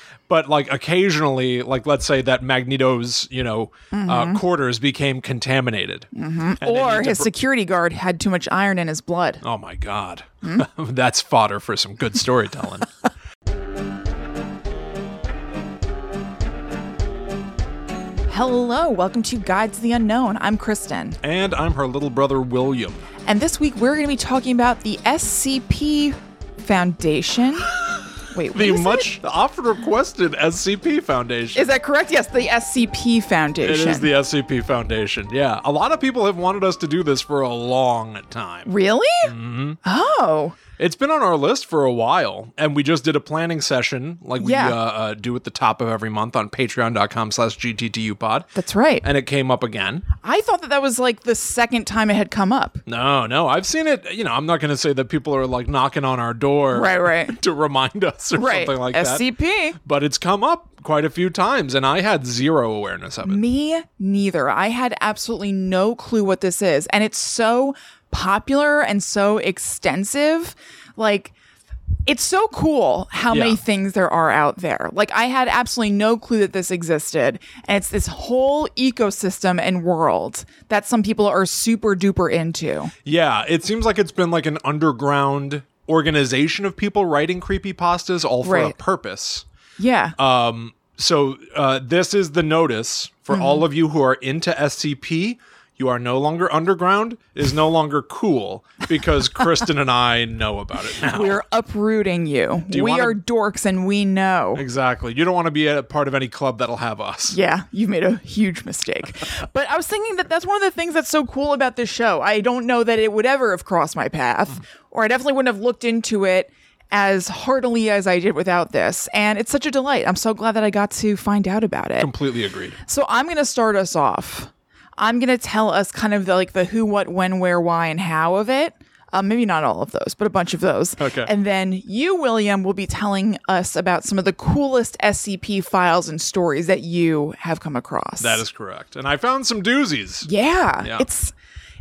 But like occasionally, like let's say that Magneto's, quarters became contaminated. Or his security guard had too much iron in his blood. Oh my God. That's fodder for some good storytelling. Hello, welcome to Guide to the Unknown. I'm Kristen. And I'm her little brother, William. And this week we're going to be talking about the SCP Foundation. Wait, the much often requested SCP Foundation. Is that correct? Yes, the SCP Foundation. It is the SCP Foundation, yeah. A lot of people have wanted us to do this for a long time. Really? Mm-hmm. Oh. It's been on our list for a while, and we just did a planning session like we do at the top of every month on patreon.com/GTTUpod. That's right. And it came up again. I thought that was like the second time it had come up. No, I've seen it. I'm not going to say that people are like knocking on our door right. to remind us or something like that. SCP. But it's come up quite a few times, and I had zero awareness of it. Me neither. I had absolutely no clue what this is, and it's so popular and so extensive. Like, it's so cool how many things there are out there. Like, I had absolutely no clue that this existed, and it's this whole ecosystem and world that some people are super duper into. Yeah, it seems like it's been like an underground organization of people writing creepypastas all for a purpose. Yeah. So this is the notice for all of you who are into SCP. You are no longer underground, is no longer cool, because Kristen and I know about it now. We're uprooting you. We are dorks and we know. Exactly. You don't want to be a part of any club that'll have us. Yeah, you've made a huge mistake. But I was thinking that that's one of the things that's so cool about this show. I don't know that it would ever have crossed my path, or I definitely wouldn't have looked into it as heartily as I did without this. And it's such a delight. I'm so glad that I got to find out about it. Completely agreed. So I'm going to start us off. I'm going to tell us kind of the who, what, when, where, why, and how of it. Maybe not all of those, but a bunch of those. Okay. And then you, William, will be telling us about some of the coolest SCP files and stories that you have come across. That is correct. And I found some doozies. Yeah. It's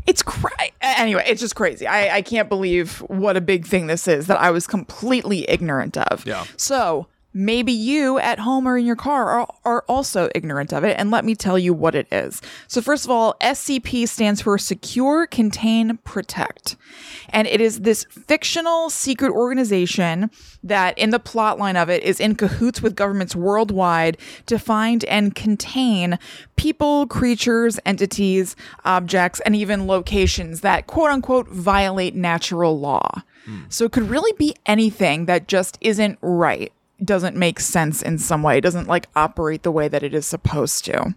anyway, it's just crazy. I can't believe what a big thing this is that I was completely ignorant of. Yeah. So maybe you at home or in your car are also ignorant of it, and let me tell you what it is. So first of all, SCP stands for Secure, Contain, Protect. And it is this fictional secret organization that in the plot line of it is in cahoots with governments worldwide to find and contain people, creatures, entities, objects, and even locations that quote unquote violate natural law. So it could really be anything that just isn't right. Doesn't make sense in some way. It doesn't operate the way that it is supposed to.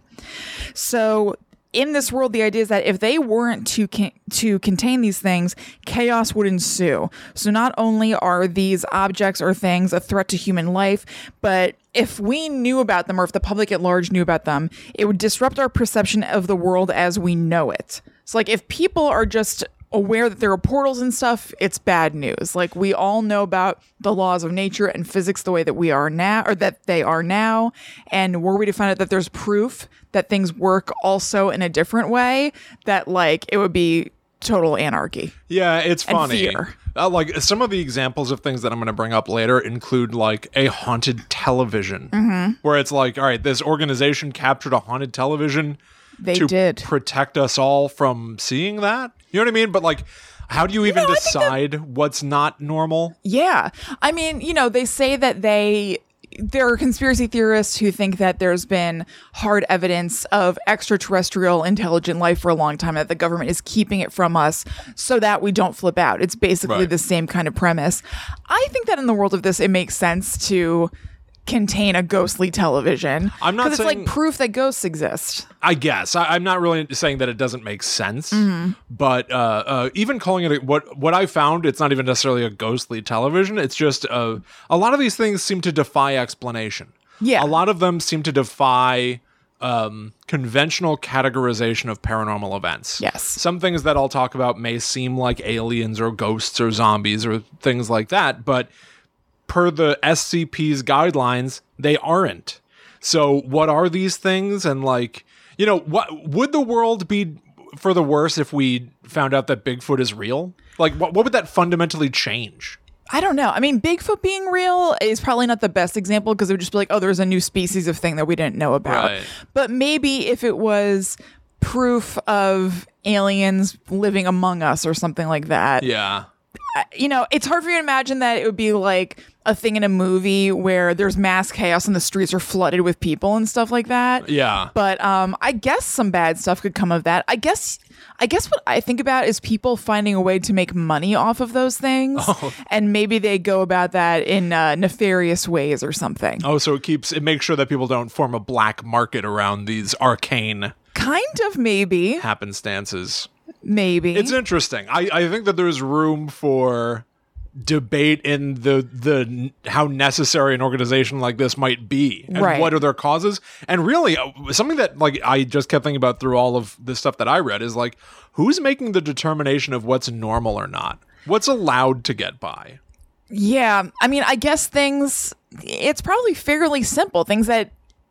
So in this world, the idea is that if they weren't to contain these things, chaos would ensue. So not only are these objects or things a threat to human life, but if we knew about them, or if the public at large knew about them, it would disrupt our perception of the world as we know it. So if people are just aware that there are portals and stuff, it's bad news. We all know about the laws of nature and physics the way that we are now, or that they are now. And were we to find out that there's proof that things work also in a different way, that it would be total anarchy. Yeah, it's funny. And fear. Some of the examples of things that I'm going to bring up later include a haunted television, where it's all right, this organization captured a haunted television. They to did protect us all from seeing that. You know what I mean? But how do you even decide what's not normal? Yeah. I mean, they say that there are conspiracy theorists who think that there's been hard evidence of extraterrestrial intelligent life for a long time, that the government is keeping it from us so that we don't flip out. It's basically the same kind of premise. I think that in the world of this, it makes sense to contain a ghostly television. I'm not saying, because it's proof that ghosts exist. I guess. I'm not really saying that it doesn't make sense, but even calling it what I found, it's not even necessarily a ghostly television. It's just a lot of these things seem to defy explanation. Yeah. A lot of them seem to defy conventional categorization of paranormal events. Yes. Some things that I'll talk about may seem like aliens or ghosts or zombies or things like that, but per the SCP's guidelines, they aren't. So what are these things? And what would the world be for the worse if we found out that Bigfoot is real? What would that fundamentally change? I don't know. I mean, Bigfoot being real is probably not the best example because it would just be like, oh, there's a new species of thing that we didn't know about. Right. But maybe if it was proof of aliens living among us or something like that. Yeah. You know, it's hard for you to imagine that it would be like a thing in a movie where there's mass chaos and the streets are flooded with people and stuff like that. Yeah. But I guess some bad stuff could come of that. I guess what I think about is people finding a way to make money off of those things. Oh. And maybe they go about that in nefarious ways or something. Oh, so it makes sure that people don't form a black market around these arcane Kind of, maybe. happenstances. Maybe. It's interesting. I think that there's room for debate in the how necessary an organization like this might be and Right. what are their causes. And really, something that like I just kept thinking about through all of the stuff that I read is like, who's making the determination of what's normal or not? What's allowed to get by? Yeah. I mean, I guess it's probably fairly simple. Things that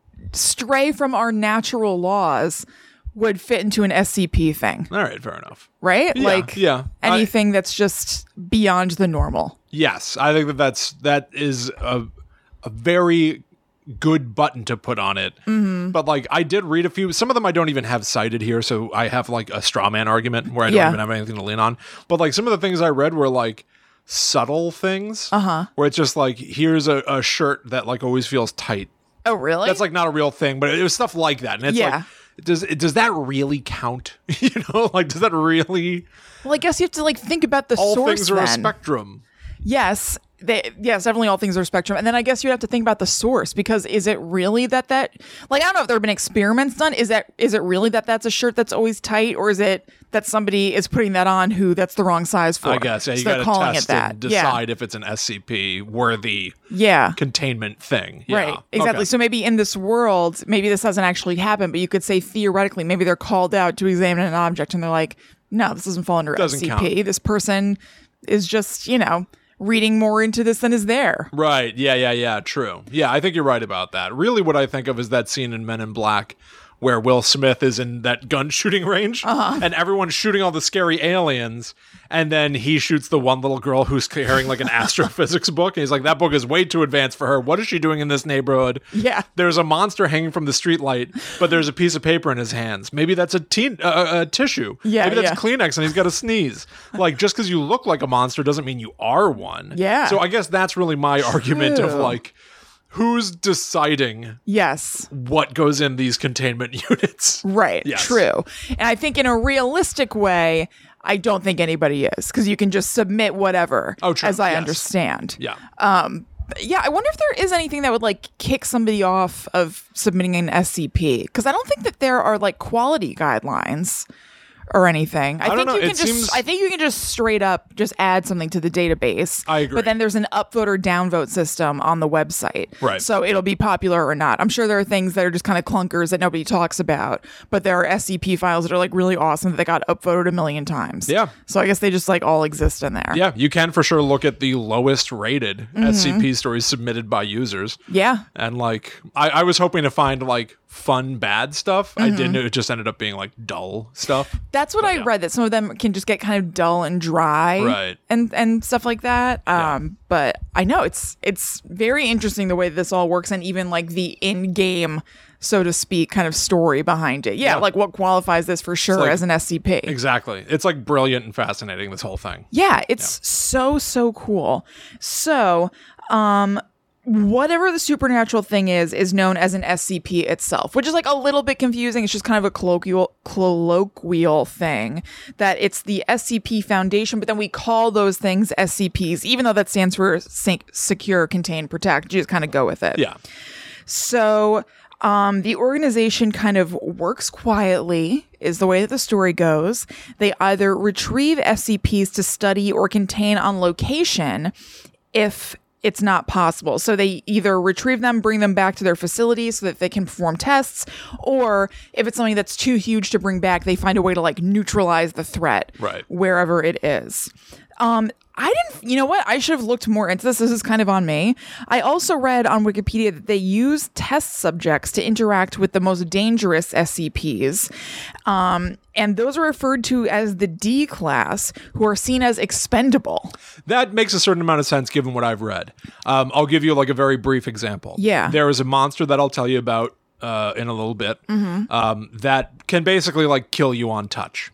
stray from our natural laws would fit into an SCP thing, All right, fair enough. right? Yeah, Like yeah. anything that's just beyond the normal. Yes, I think that is a very good button to put on it. Mm-hmm. But like, I did read a few. Some of them I don't even have cited here, so I have like a straw man argument where I don't Yeah. even have anything to lean on. But like, some of the things I read were like subtle things, where it's just like, here's a shirt that like always feels tight. Oh, really? That's like not a real thing, but it was stuff like that, and it's Yeah. like. Does that really count? You know, like, does that really? Well, I guess you have to like think about the All source things are then. a spectrum. Yes. Yes, definitely all things are spectrum. And then I guess you have to think about the source because is it really that like, I don't know if there have been experiments done. Is it really that's a shirt that's always tight, or is it that somebody is putting that on who that's the wrong size for? I guess, yeah, you So they're got calling to it test that. and decide if it's an SCP worthy Yeah. containment thing. Yeah. Right. Exactly. Okay. So maybe in this world, maybe this hasn't actually happened, but you could say theoretically, maybe they're called out to examine an object and they're like, no, this doesn't fall under Doesn't SCP. count. This person is just, reading more into this than is there. Right. Yeah. True. Yeah, I think you're right about that. Really, what I think of is that scene in Men in Black where Will Smith is in that gun shooting range and everyone's shooting all the scary aliens. And then he shoots the one little girl who's carrying like an astrophysics book. And he's like, that book is way too advanced for her. What is she doing in this neighborhood? Yeah. There's a monster hanging from the streetlight, but there's a piece of paper in his hands. Maybe that's a tissue. Yeah, Maybe that's yeah. Kleenex and he's got to sneeze. Like, just because you look like a monster doesn't mean you are one. Yeah. So I guess that's really my argument of True. like, who's deciding Yes. what goes in these containment units? Right. Yes. True. And I think in a realistic way, I don't think anybody is because you can just submit whatever, Oh, true. as I Yes. understand. Yeah. Yeah, I wonder if there is anything that would like kick somebody off of submitting an SCP because I don't think that there are like quality guidelines or anything. I don't think know. you can It just seems- I think you can just straight up just add something to the database. I agree. But then there's an upvote or downvote system on the website. Right. So it'll be popular or not. I'm sure there are things that are just kind of clunkers that nobody talks about, but there are SCP files that are like really awesome that they got upvoted a million times. Yeah. So I guess they just like all exist in there. Yeah, you can for sure look at the lowest rated SCP stories submitted by users. Yeah. And like, I was hoping to find like fun, bad stuff. I didn't. It just ended up being like dull stuff. That's what I yeah. read, that some of them can just get kind of dull and dry, Right. and stuff like that. But I know it's very interesting the way this all works, and even like the in-game, so to speak, kind of story behind it. Yeah, Yeah. like what qualifies this for sure like- as an SCP. Exactly. It's like brilliant and fascinating, this whole thing. Yeah, it's so cool. So, whatever the supernatural thing is known as an SCP itself, which is like a little bit confusing. It's just kind of a colloquial thing that it's the SCP Foundation, but then we call those things SCPs, even though that stands for Secure, Contain, Protect. You just kind of go with it. Yeah. So the organization kind of works quietly, is the way that the story goes. They either retrieve SCPs to study or contain on location if it's not possible. So they either retrieve them, bring them back to their facilities so that they can perform tests, or if it's something that's too huge to bring back, they find a way to like neutralize the threat Right. wherever it is. You know what? I should have looked more into this. This is kind of on me. I also read on Wikipedia that they use test subjects to interact with the most dangerous SCPs. And those are referred to as the D class, who are seen as expendable. That makes a certain amount of sense given what I've read. I'll give you like a very brief example. Yeah. There is a monster that I'll tell you about in a little bit that can basically like kill you on touch.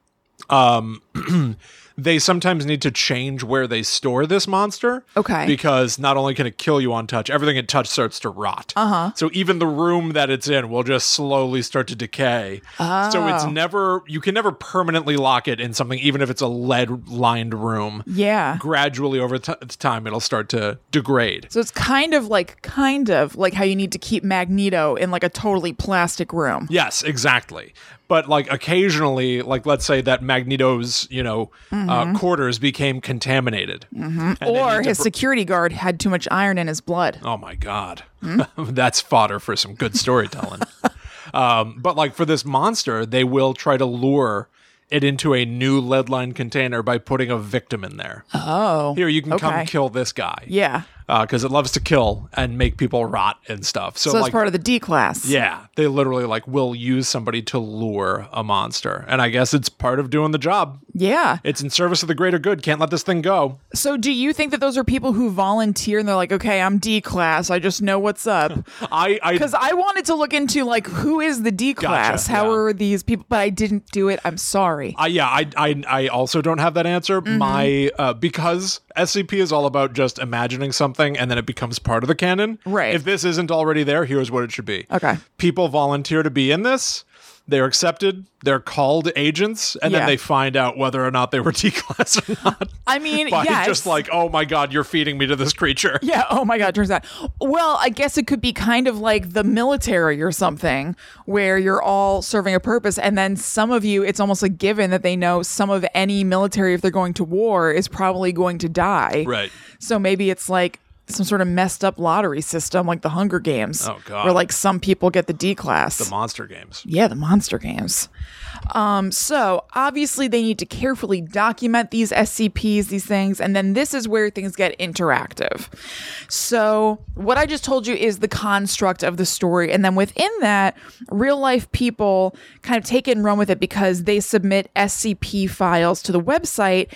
They sometimes need to change where they store this monster. Okay. Because not only can it kill you on touch, everything it touch starts to rot. So even the room that it's in will just slowly start to decay. So it's you can never permanently lock it in something, even if it's a lead-lined room. Yeah. Gradually over time, it'll start to degrade. So it's kind of like how you need to keep Magneto in like a totally plastic room. Yes, exactly. But like occasionally, like let's say that Magneto's, quarters became contaminated. Or his security guard had too much iron in his blood. Oh my God. That's fodder for some good storytelling. But like for this monster, they will try to lure it into a new lead-lined container by putting a victim in there. Oh. Here, you can come kill this guy. Yeah. Because it loves to kill and make people rot and stuff. So it's like, part of the D class. Yeah, they literally like will use somebody to lure a monster. And I guess it's part of doing the job. Yeah. It's in service of the greater good. Can't let this thing go. So do you think that those are people who volunteer and they're like, okay, I'm D class. I just know what's up. Because I wanted to look into like, who is the D class? Gotcha, How are these people? But I didn't do it. I'm sorry. I also don't have that answer. Because SCP is all about just imagining something and then it becomes part of the canon. Right. If this isn't already there, here's what it should be. Okay. People volunteer to be in this. They're accepted. They're called agents, and then they find out whether or not they were D-class or not. I mean, just like, oh my God, you're feeding me to this creature. Yeah. Oh my God. Turns out. Well, I guess it could be kind of like the military or something, where you're all serving a purpose, and then some of you, it's almost a given that they know some of any military, if they're going to war, is probably going to die. Right. So maybe it's like some sort of messed up lottery system like the Hunger Games. Oh, God. Where like some people get the D class. The Monster Games. Yeah, the Monster Games. So obviously they need to carefully document these SCPs, these things, and then this is where things get interactive. So what I just told you is the construct of the story, and then within that, real life people kind of take it and run with it because they submit SCP files to the website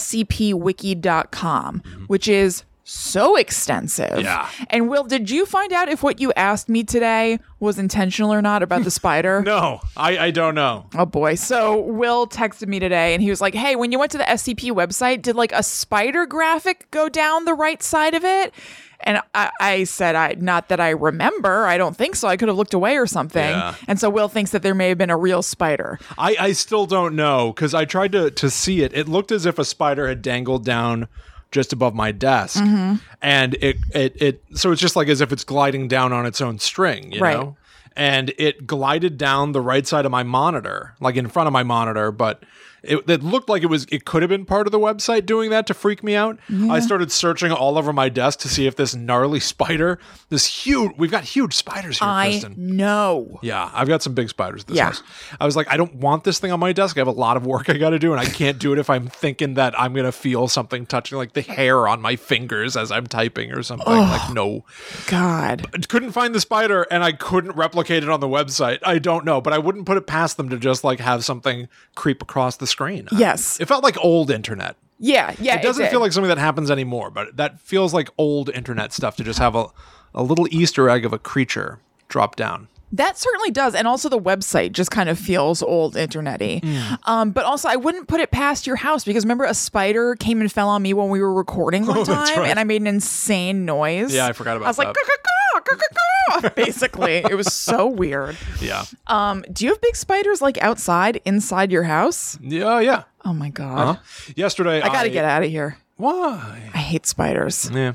scpwiki.com, which is so extensive. Yeah. And Will, did you find out if what you asked me today was intentional or not about the spider? No, I don't know. Oh boy. So Will texted me today and he was like, hey, when you went to the SCP website, did like a spider graphic go down the right side of it? And I said, not that I remember. I don't think so. I could have looked away or something. Yeah. And so Will thinks that there may have been a real spider. I still don't know because I tried to see it. It looked as if a spider had dangled down just above my desk. And it so it's just like as if it's gliding down on its own string, you know? And it glided down the right side of my monitor, like in front of my monitor, but it looked like it could have been part of the website doing that to freak me out. Yeah. I started searching all over my desk to see if this gnarly spider, we've got huge spiders here, Kristen. I know. Yeah, I've got some big spiders in this house. I was like, I don't want this thing on my desk. I have a lot of work I got to do, and I can't do it if I'm thinking that I'm going to feel something touching, like the hair on my fingers as I'm typing or something. Like, no. God. I couldn't find the spider, and I couldn't replicate it on the website. I don't know, but I wouldn't put it past them to just like have something creep across the screen. Yes. It felt like old internet. Yeah. It doesn't feel like something that happens anymore, but that feels like old internet stuff to just have a little Easter egg of a creature drop down. That certainly does. And also the website just kind of feels old internet-y. But also I wouldn't put it past your house because remember a spider came and fell on me when we were recording one time That's right. and I made an insane noise. Yeah, I forgot about that. I was like, "Caw-caw-caw," basically. It was so weird. Yeah. Do you have big spiders like outside, inside your house? Yeah. Oh my God. Yesterday, I got to get out of here. Why? I hate spiders. Yeah.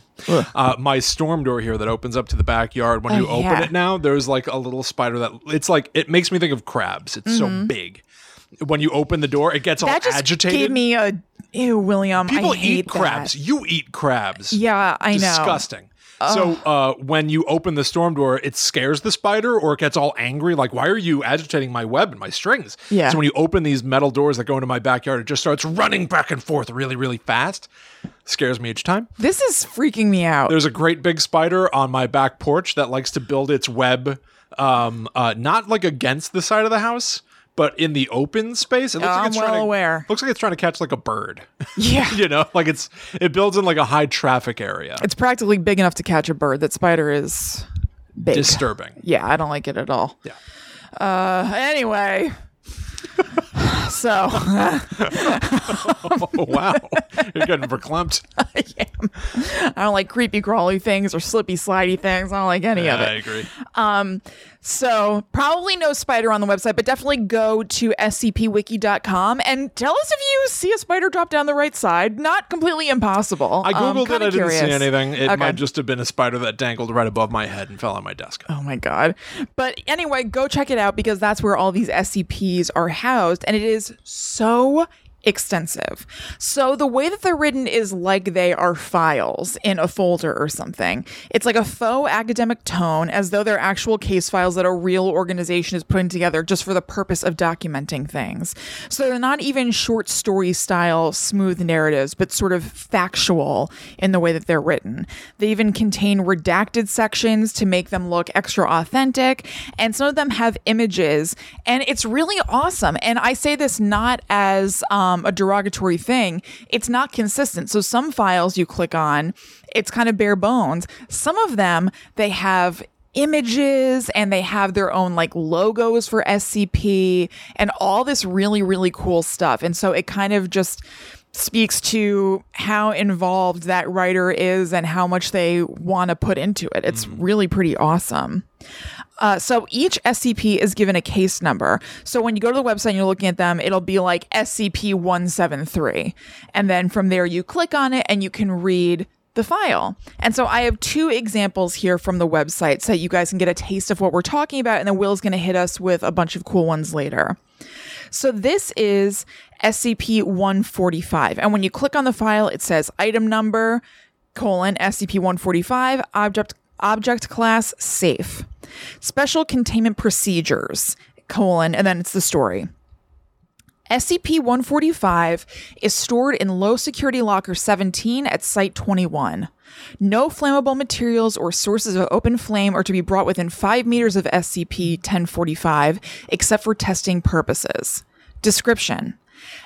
My storm door here that opens up to the backyard, when you open it now, there's like a little spider that it's like, it makes me think of crabs. It's so big. When you open the door, it gets all agitated. That just gave me a, ew, William, People I hate eat crabs. that. You eat crabs. Yeah, I know. Disgusting. So when you open the storm door, it scares the spider or it gets all angry. Like, why are you agitating my web and my strings? Yeah. So when you open these metal doors that go into my backyard, it just starts running back and forth really, really fast. Scares me each time. This is freaking me out. There's a great big spider on my back porch that likes to build its web not like against the side of the house, but in the open space. It looks like it's aware. Looks like it's trying to catch like a bird. Yeah. You know, like it builds in like a high traffic area. It's practically big enough to catch a bird. That spider is big. Disturbing. Yeah, I don't like it at all. Yeah. Anyway. So. Oh, wow. You're getting verklempt. I am. I don't like creepy crawly things or slippy slidey things. I don't like any of it. I agree. So probably no spider on the website, but definitely go to scpwiki.com and tell us if you see a spider drop down the right side. Not completely impossible. I Googled it. I didn't see curious. anything. It Okay. might just have been a spider that dangled right above my head and fell on my desk. Oh my God. But anyway, go check it out because that's where all these SCPs are housed. And it is so extensive. So the way that they're written is like they are files in a folder or something. It's like a faux academic tone, as though they're actual case files that a real organization is putting together just for the purpose of documenting things. So they're not even short story style smooth narratives, but sort of factual in the way that they're written. They even contain redacted sections to make them look extra authentic, and some of them have images, and it's really awesome. And I say this not as a derogatory thing. It's not consistent. So some files you click on, it's kind of bare bones. Some of them, they have images and they have their own like logos for SCP and all this really, really cool stuff. And so it kind of just speaks to how involved that writer is and how much they want to put into it. It's really pretty awesome. So each SCP is given a case number. So when you go to the website and you're looking at them, it'll be like SCP-173. And then from there, you click on it and you can read the file. And so I have two examples here from the website so that you guys can get a taste of what we're talking about. And then Will's going to hit us with a bunch of cool ones later. So this is SCP-145. And when you click on the file, it says item number, SCP-145, object class, safe. Special containment procedures, and then it's the story. SCP-145 is stored in low security locker 17 at Site 21. No flammable materials or sources of open flame are to be brought within 5 meters of SCP-1045 except for testing purposes. Description.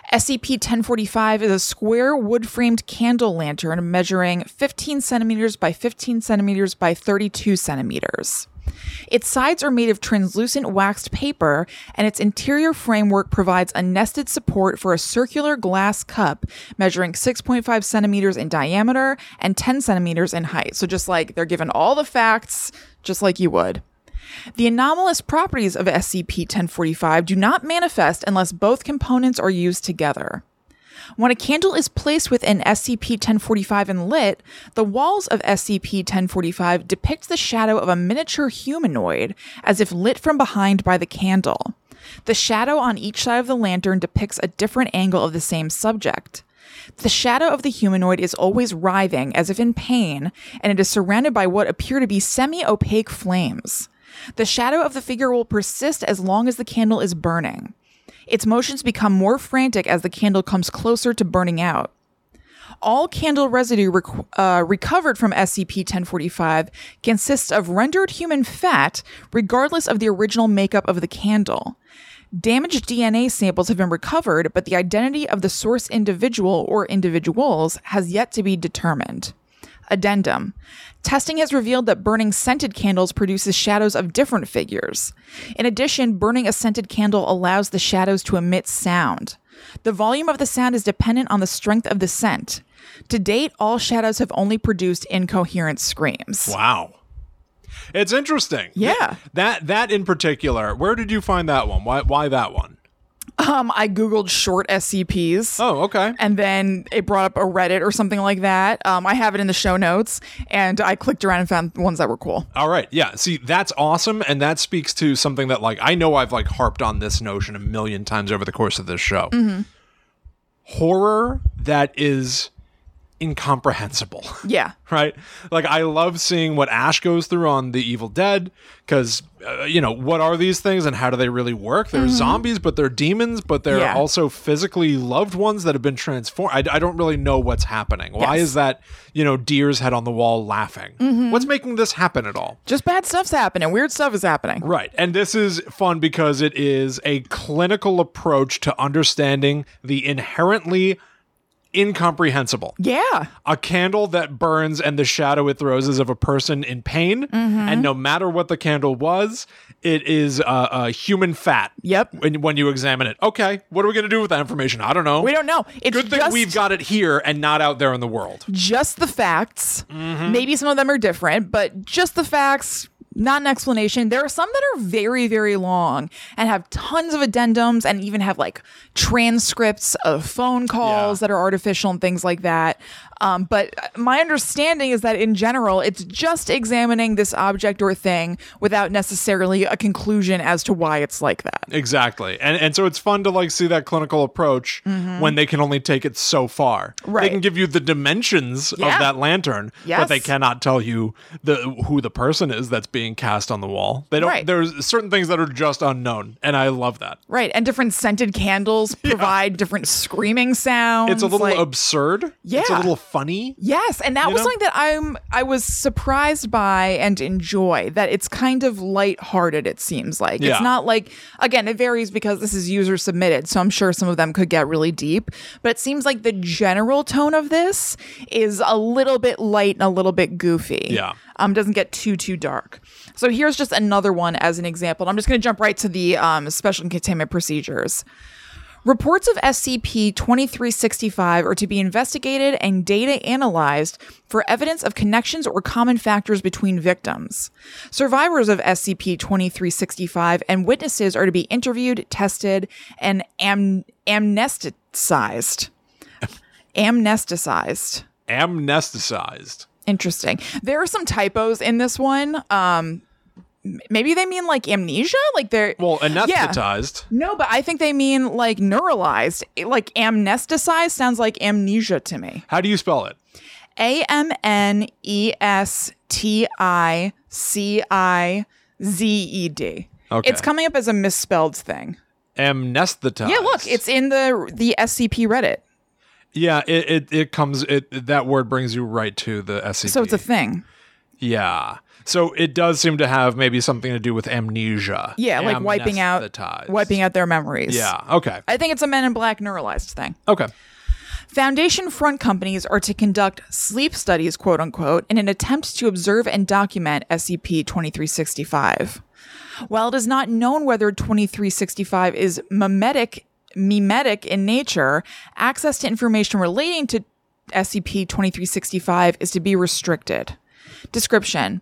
SCP-1045 is a square wood-framed candle lantern measuring 15 centimeters by 15 centimeters by 32 centimeters. Its sides are made of translucent waxed paper, and its interior framework provides a nested support for a circular glass cup measuring 6.5 centimeters in diameter and 10 centimeters in height. So just like they're given all the facts, just like you would. The anomalous properties of SCP-1045 do not manifest unless both components are used together. When a candle is placed within SCP-1045 and lit, the walls of SCP-1045 depict the shadow of a miniature humanoid as if lit from behind by the candle. The shadow on each side of the lantern depicts a different angle of the same subject. The shadow of the humanoid is always writhing as if in pain, and it is surrounded by what appear to be semi-opaque flames. The shadow of the figure will persist as long as the candle is burning. Its motions become more frantic as the candle comes closer to burning out. All candle residue recovered from SCP-1045 consists of rendered human fat, regardless of the original makeup of the candle. Damaged DNA samples have been recovered, but the identity of the source individual or individuals has yet to be determined. Addendum. Testing has revealed that burning scented candles produces shadows of different figures. In addition, burning a scented candle allows the shadows to emit sound. The volume of the sound is dependent on the strength of the scent. To date, all shadows have only produced incoherent screams. Wow. It's interesting. Yeah. That in particular, where did you find that one? Why that one? I Googled short SCPs. Oh, okay. And then it brought up a Reddit or something like that. I have it in the show notes, and I clicked around and found ones that were cool. All right. Yeah. See, that's awesome. And that speaks to something that, like, I know I've, like, harped on this notion a million times over the course of this show. Mm-hmm. Horror that is incomprehensible. Yeah. Right? Like, I love seeing what Ash goes through on The Evil Dead because, what are these things and how do they really work? They're zombies, but they're demons, but they're Yeah. also physically loved ones that have been transformed. I don't really know what's happening. Why Yes. is that, deer's head on the wall laughing? What's making this happen at all? Just bad stuff's happening. Weird stuff is happening. Right. And this is fun because it is a clinical approach to understanding the inherently incomprehensible. Yeah. A candle that burns and the shadow it throws is of a person in pain. And no matter what the candle was, it is a human fat. Yep. When you examine it. Okay, what are we going to do with that information? I don't know. We don't know. It's Good thing just, we've got it here and not out there in the world. just the facts. Maybe some of them are different, but just the facts. Not an explanation. There are some that are very, very long and have tons of addendums and even have like transcripts of phone calls that are artificial and things like that. But my understanding is that in general, it's just examining this object or thing without necessarily a conclusion as to why it's like that. Exactly. And so it's fun to like see that clinical approach when they can only take it so far. Right. They can give you the dimensions of Yeah. that lantern, Yes. but they cannot tell you who the person is that's being cast on the wall. They don't Right. There's certain things that are just unknown, and I love that. Right. And different scented candles provide different screaming sounds. It's a little like- absurd. It's a Yeah. little funny. Yes, and that was know? something that I was surprised by and enjoy, that it's kind of lighthearted, it seems like. Yeah. It's not like, again, it varies because this is user submitted, so I'm sure some of them could get really deep, but it seems like the general tone of this is a little bit light and a little bit goofy. Yeah. Doesn't get too dark. So here's just another one as an example. I'm just going to jump right to the special containment procedures. Reports of SCP-2365 are to be investigated and data analyzed for evidence of connections or common factors between victims. Survivors of SCP-2365 and witnesses are to be interviewed, tested, and amnesticized. Amnesticized. Interesting. There are some typos in this one. Maybe they mean like amnesia, like they're Anesthetized. No, but I think they mean like neuralized. Like amnesticized sounds like amnesia to me. How do you spell it? AMNESTICIZED. Okay. It's coming up as a misspelled thing. Amnesthetized. Yeah, look, it's in the SCP Reddit, Yeah, it comes that word brings you right to the SCP. so it's a thing. Yeah. So it does seem to have maybe something to do with amnesia. Yeah, like wiping out their memories. Yeah. Okay. I think it's a Men in Black neuralized thing. Okay. Foundation front companies are to conduct sleep studies, quote unquote, in an attempt to observe and document SCP-2365. While it is not known whether 2365 is mimetic in nature, access to information relating to SCP-2365 is to be restricted. Description: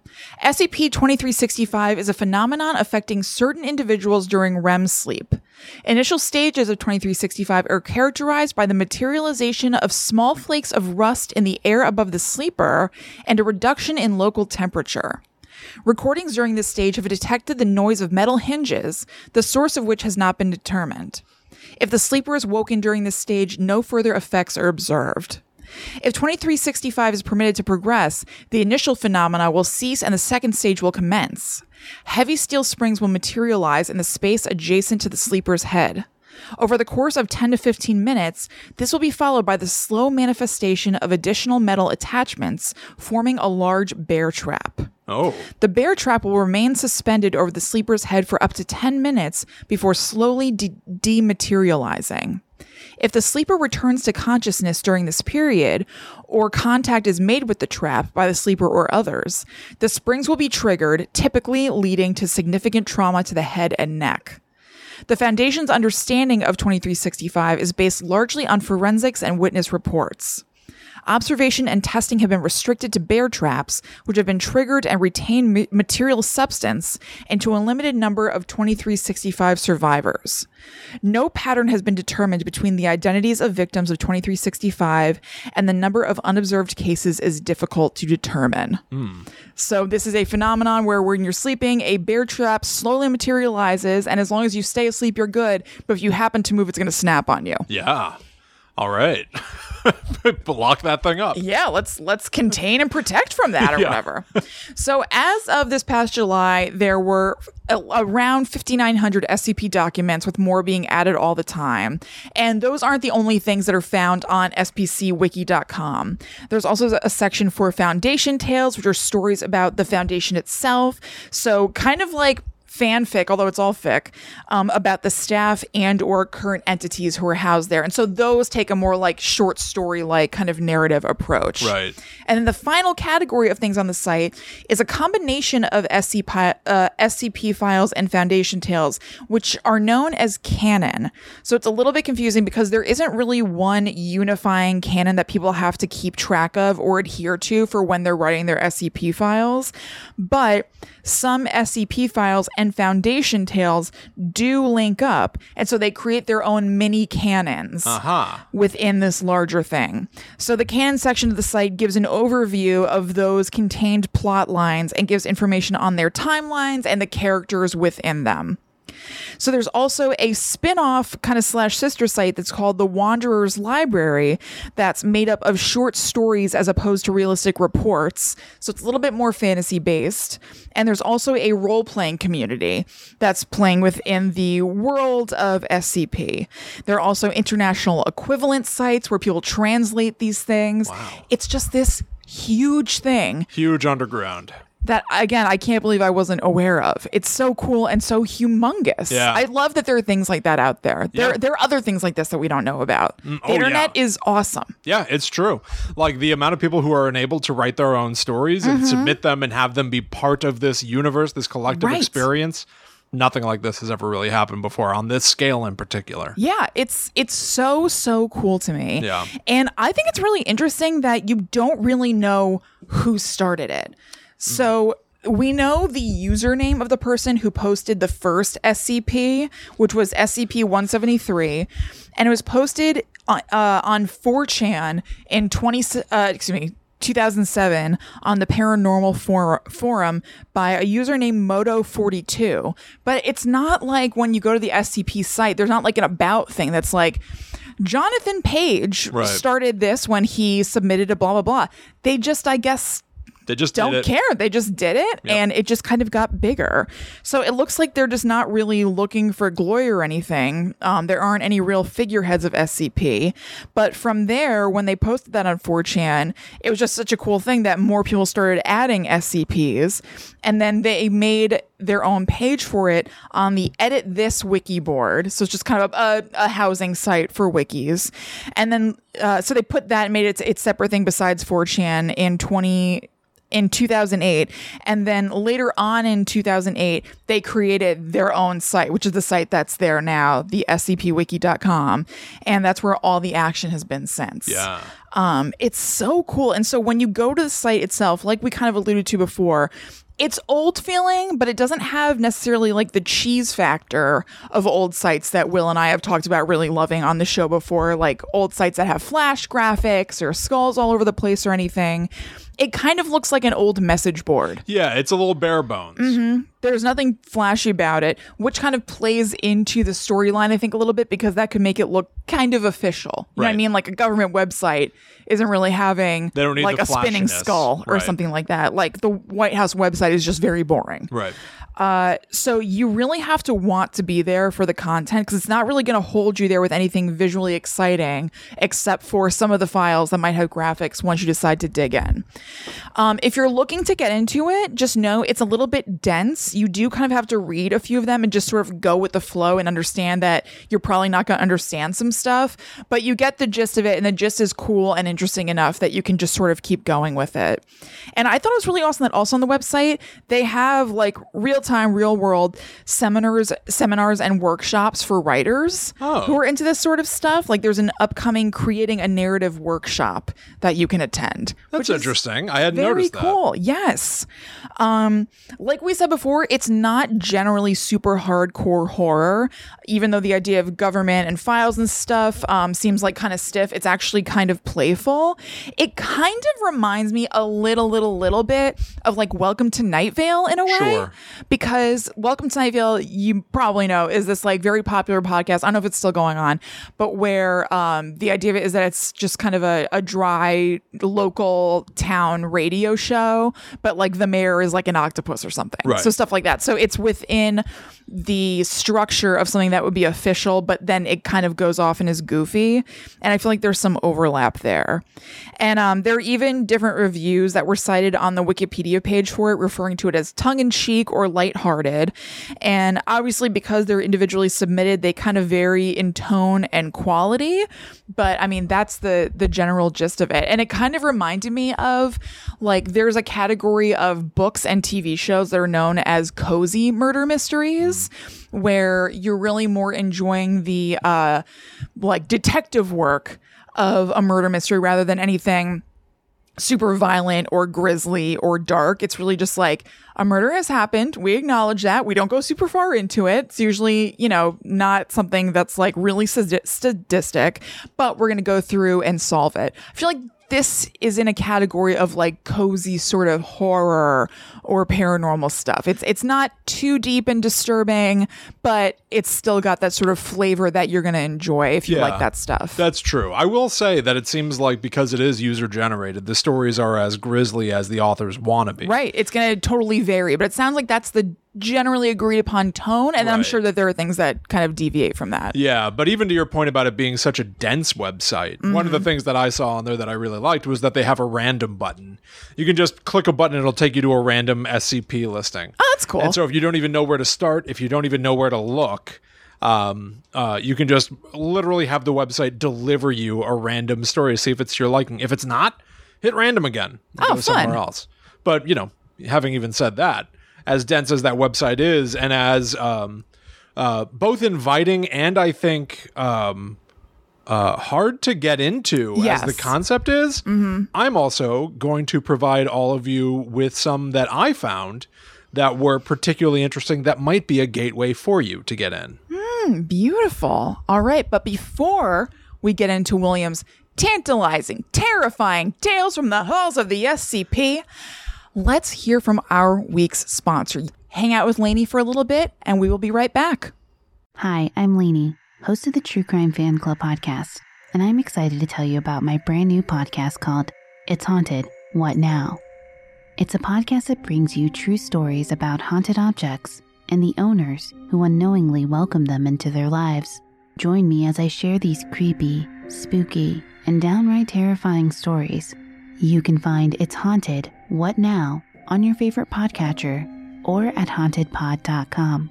SCP-2365 is a phenomenon affecting certain individuals during REM sleep. Initial stages of 2365 are characterized by the materialization of small flakes of rust in the air above the sleeper and a reduction in local temperature. Recordings during this stage have detected the noise of metal hinges, the source of which has not been determined. If the sleeper is woken during this stage, no further effects are observed. If 2365 is permitted to progress, the initial phenomena will cease and the second stage will commence. Heavy steel springs will materialize in the space adjacent to the sleeper's head. Over the course of 10 to 15 minutes, this will be followed by the slow manifestation of additional metal attachments, forming a large bear trap. Oh. The bear trap will remain suspended over the sleeper's head for up to 10 minutes before slowly dematerializing. If the sleeper returns to consciousness during this period, or contact is made with the trap by the sleeper or others, the springs will be triggered, typically leading to significant trauma to the head and neck. The Foundation's understanding of 2365 is based largely on forensics and witness reports. Observation and testing have been restricted to bear traps, which have been triggered and retain material substance, and to a limited number of 2365 survivors. No pattern has been determined between the identities of victims of 2365, and the number of unobserved cases is difficult to determine. So this is a phenomenon where when you're sleeping, a bear trap slowly materializes, and as long as you stay asleep, you're good. But if you happen to move, it's going to snap on you. Yeah. All right. Lock that thing up. Yeah, let's contain and protect from that or Yeah. whatever. So as of this past July, there were around 5,900 SCP documents, with more being added all the time. And those aren't the only things that are found on spcwiki.com. There's also a section for Foundation Tales, which are stories about the Foundation itself. So kind of like fanfic, although it's all fic, about the staff and or current entities who are housed there. And so those take a more like short story like kind of narrative approach. Right. And then the final category of things on the site is a combination of SCP files and Foundation Tales, which are known as canon. So it's a little bit confusing because there isn't really one unifying canon that people have to keep track of or adhere to for when they're writing their SCP files. But some SCP files and Foundation Tales do link up, and so they create their own mini canons within this larger thing. So the canon section of the site gives an overview of those contained plot lines and gives information on their timelines and the characters within them. So there's also a spin-off kind of slash sister site that's called The Wanderer's Library that's made up of short stories as opposed to realistic reports. So it's a little bit more fantasy based. And there's also a role-playing community that's playing within the world of SCP. There are also international equivalent sites where people translate these things. Wow. It's just this huge thing Huge underground. that, again, I can't believe I wasn't aware of. It's so cool and so humongous. Yeah. I love that there are things like that out there. Yeah. There are other things like this that we don't know about. The internet is awesome. Yeah, it's true. Like the amount of people who are enabled to write their own stories and submit them and have them be part of this universe, this collective Right. experience. Nothing like this has ever really happened before on this scale in particular. Yeah, it's so cool to me. Yeah. And I think it's really interesting that you don't really know who started it. So we know the username of the person who posted the first SCP, which was SCP-173, and it was posted on 4chan in 2007 on the Paranormal Forum by a user named Moto42. But it's not like when you go to the SCP site, there's not like an about thing that's like, Jonathan Page Right. started this when he submitted a blah, blah, blah. They just, I guess, They just don't did it. care. They just did it, and it just kind of got bigger. So it looks like they're just not really looking for glory or anything. There aren't any real figureheads of SCP. But from there, when they posted that on 4chan, it was just such a cool thing that more people started adding SCPs. And then they made their own page for it on the Edit This wiki board. So it's just kind of a housing site for wikis. And then, so they put that and made it its separate thing besides 4chan in 2008, and then later on in 2008 they created their own site, which is the site that's there now, the scpwiki.com, and that's where all the action has been since. Yeah. It's so cool. And so when you go to the site itself, like we kind of alluded to before, it's old feeling, but it doesn't have necessarily like the cheese factor of old sites that Will and I have talked about really loving on the show before, like old sites that have flash graphics or skulls all over the place or anything. It kind of looks like an old message board. Yeah, it's a little bare bones. There's nothing flashy about it, which kind of plays into the storyline, I think, a little bit, because that could make it look kind of official. You know what I Right. mean? Like a government website isn't really having They don't need like the a spinning flashiness. skull or Right. something like that. Like the White House website is just very boring. Right. So you really have to want to be there for the content, because it's not really going to hold you there with anything visually exciting, except for some of the files that might have graphics once you decide to dig in. If you're looking to get into it, just know it's a little bit dense. You do kind of have to read a few of them and just sort of go with the flow and understand that you're probably not going to understand some stuff, but you get the gist of it, and the gist is cool and interesting enough that you can just sort of keep going with it. And I thought it was really awesome that also on the website, they have like real-time, real-world seminars and workshops for writers who are into this sort of stuff. Like there's an upcoming Creating a Narrative workshop that you can attend. That's interesting. I hadn't Very noticed that. cool. Yes. Like we said before, it's not generally super hardcore horror, even though the idea of government and files and stuff seems like kind of stiff. It's actually kind of playful. It kind of reminds me a little bit of like Welcome to Night Vale in a way. Sure. because Welcome to Night Vale, you probably know, is this like very popular podcast. I don't know if it's still going on, but where the idea of it is that it's just kind of a dry local town radio show, but like the mayor is like an octopus or something. Right. So stuff like that. So it's within the structure of something that would be official, but then it kind of goes off and is goofy. And I feel like there's some overlap there. And there are even different reviews that were cited on the Wikipedia page for it, referring to it as tongue-in-cheek or lighthearted. And obviously, because they're individually submitted, they kind of vary in tone and quality. But I mean, that's the general gist of it. And it kind of reminded me of, like, there's a category of books and TV shows that are known as cozy murder mysteries, where you're really more enjoying the like detective work of a murder mystery rather than anything super violent or grisly or dark. It's really just like a murder has happened. We acknowledge that. We don't go super far into it. It's usually, you know, not something that's like really sadistic, but we're going to go through and solve it. I feel like this is in a category of like cozy sort of horror or paranormal stuff. It's not too deep and disturbing, but it's still got that sort of flavor that you're going to enjoy if you like that stuff. That's true. I will say that it seems like because it is user generated, the stories are as grisly as the authors want to be. Right. It's going to totally vary, but it sounds like that's the generally agreed upon tone, and I'm sure that there are things that kind of deviate from that. Yeah, but even to your point about it being such a dense website, one of the things that I saw on there that I really liked was that they have a random button. You can just click a button and it'll take you to a random SCP listing. Oh, that's cool. And so if you don't even know where to start, if you don't even know where to look, you can just literally have the website deliver you a random story, see if it's your liking. If it's not, hit random again and go somewhere else. But, you know, having even said that, as dense as that website is, and as both inviting and I think hard to get into as the concept is, I'm also going to provide all of you with some that I found that were particularly interesting that might be a gateway for you to get in. Beautiful. All right. But before we get into William's tantalizing, terrifying tales from the halls of the SCP, let's hear from our week's sponsor. Hang out with Lainey for a little bit, and we will be right back. Hi, I'm Lainey, host of the True Crime Fan Club podcast, and I'm excited to tell you about my brand new podcast called It's Haunted, What Now? It's a podcast that brings you true stories about haunted objects and the owners who unknowingly welcome them into their lives. Join me as I share these creepy, spooky, and downright terrifying stories. You can find It's Haunted, What Now? On your favorite podcatcher or at hauntedpod.com.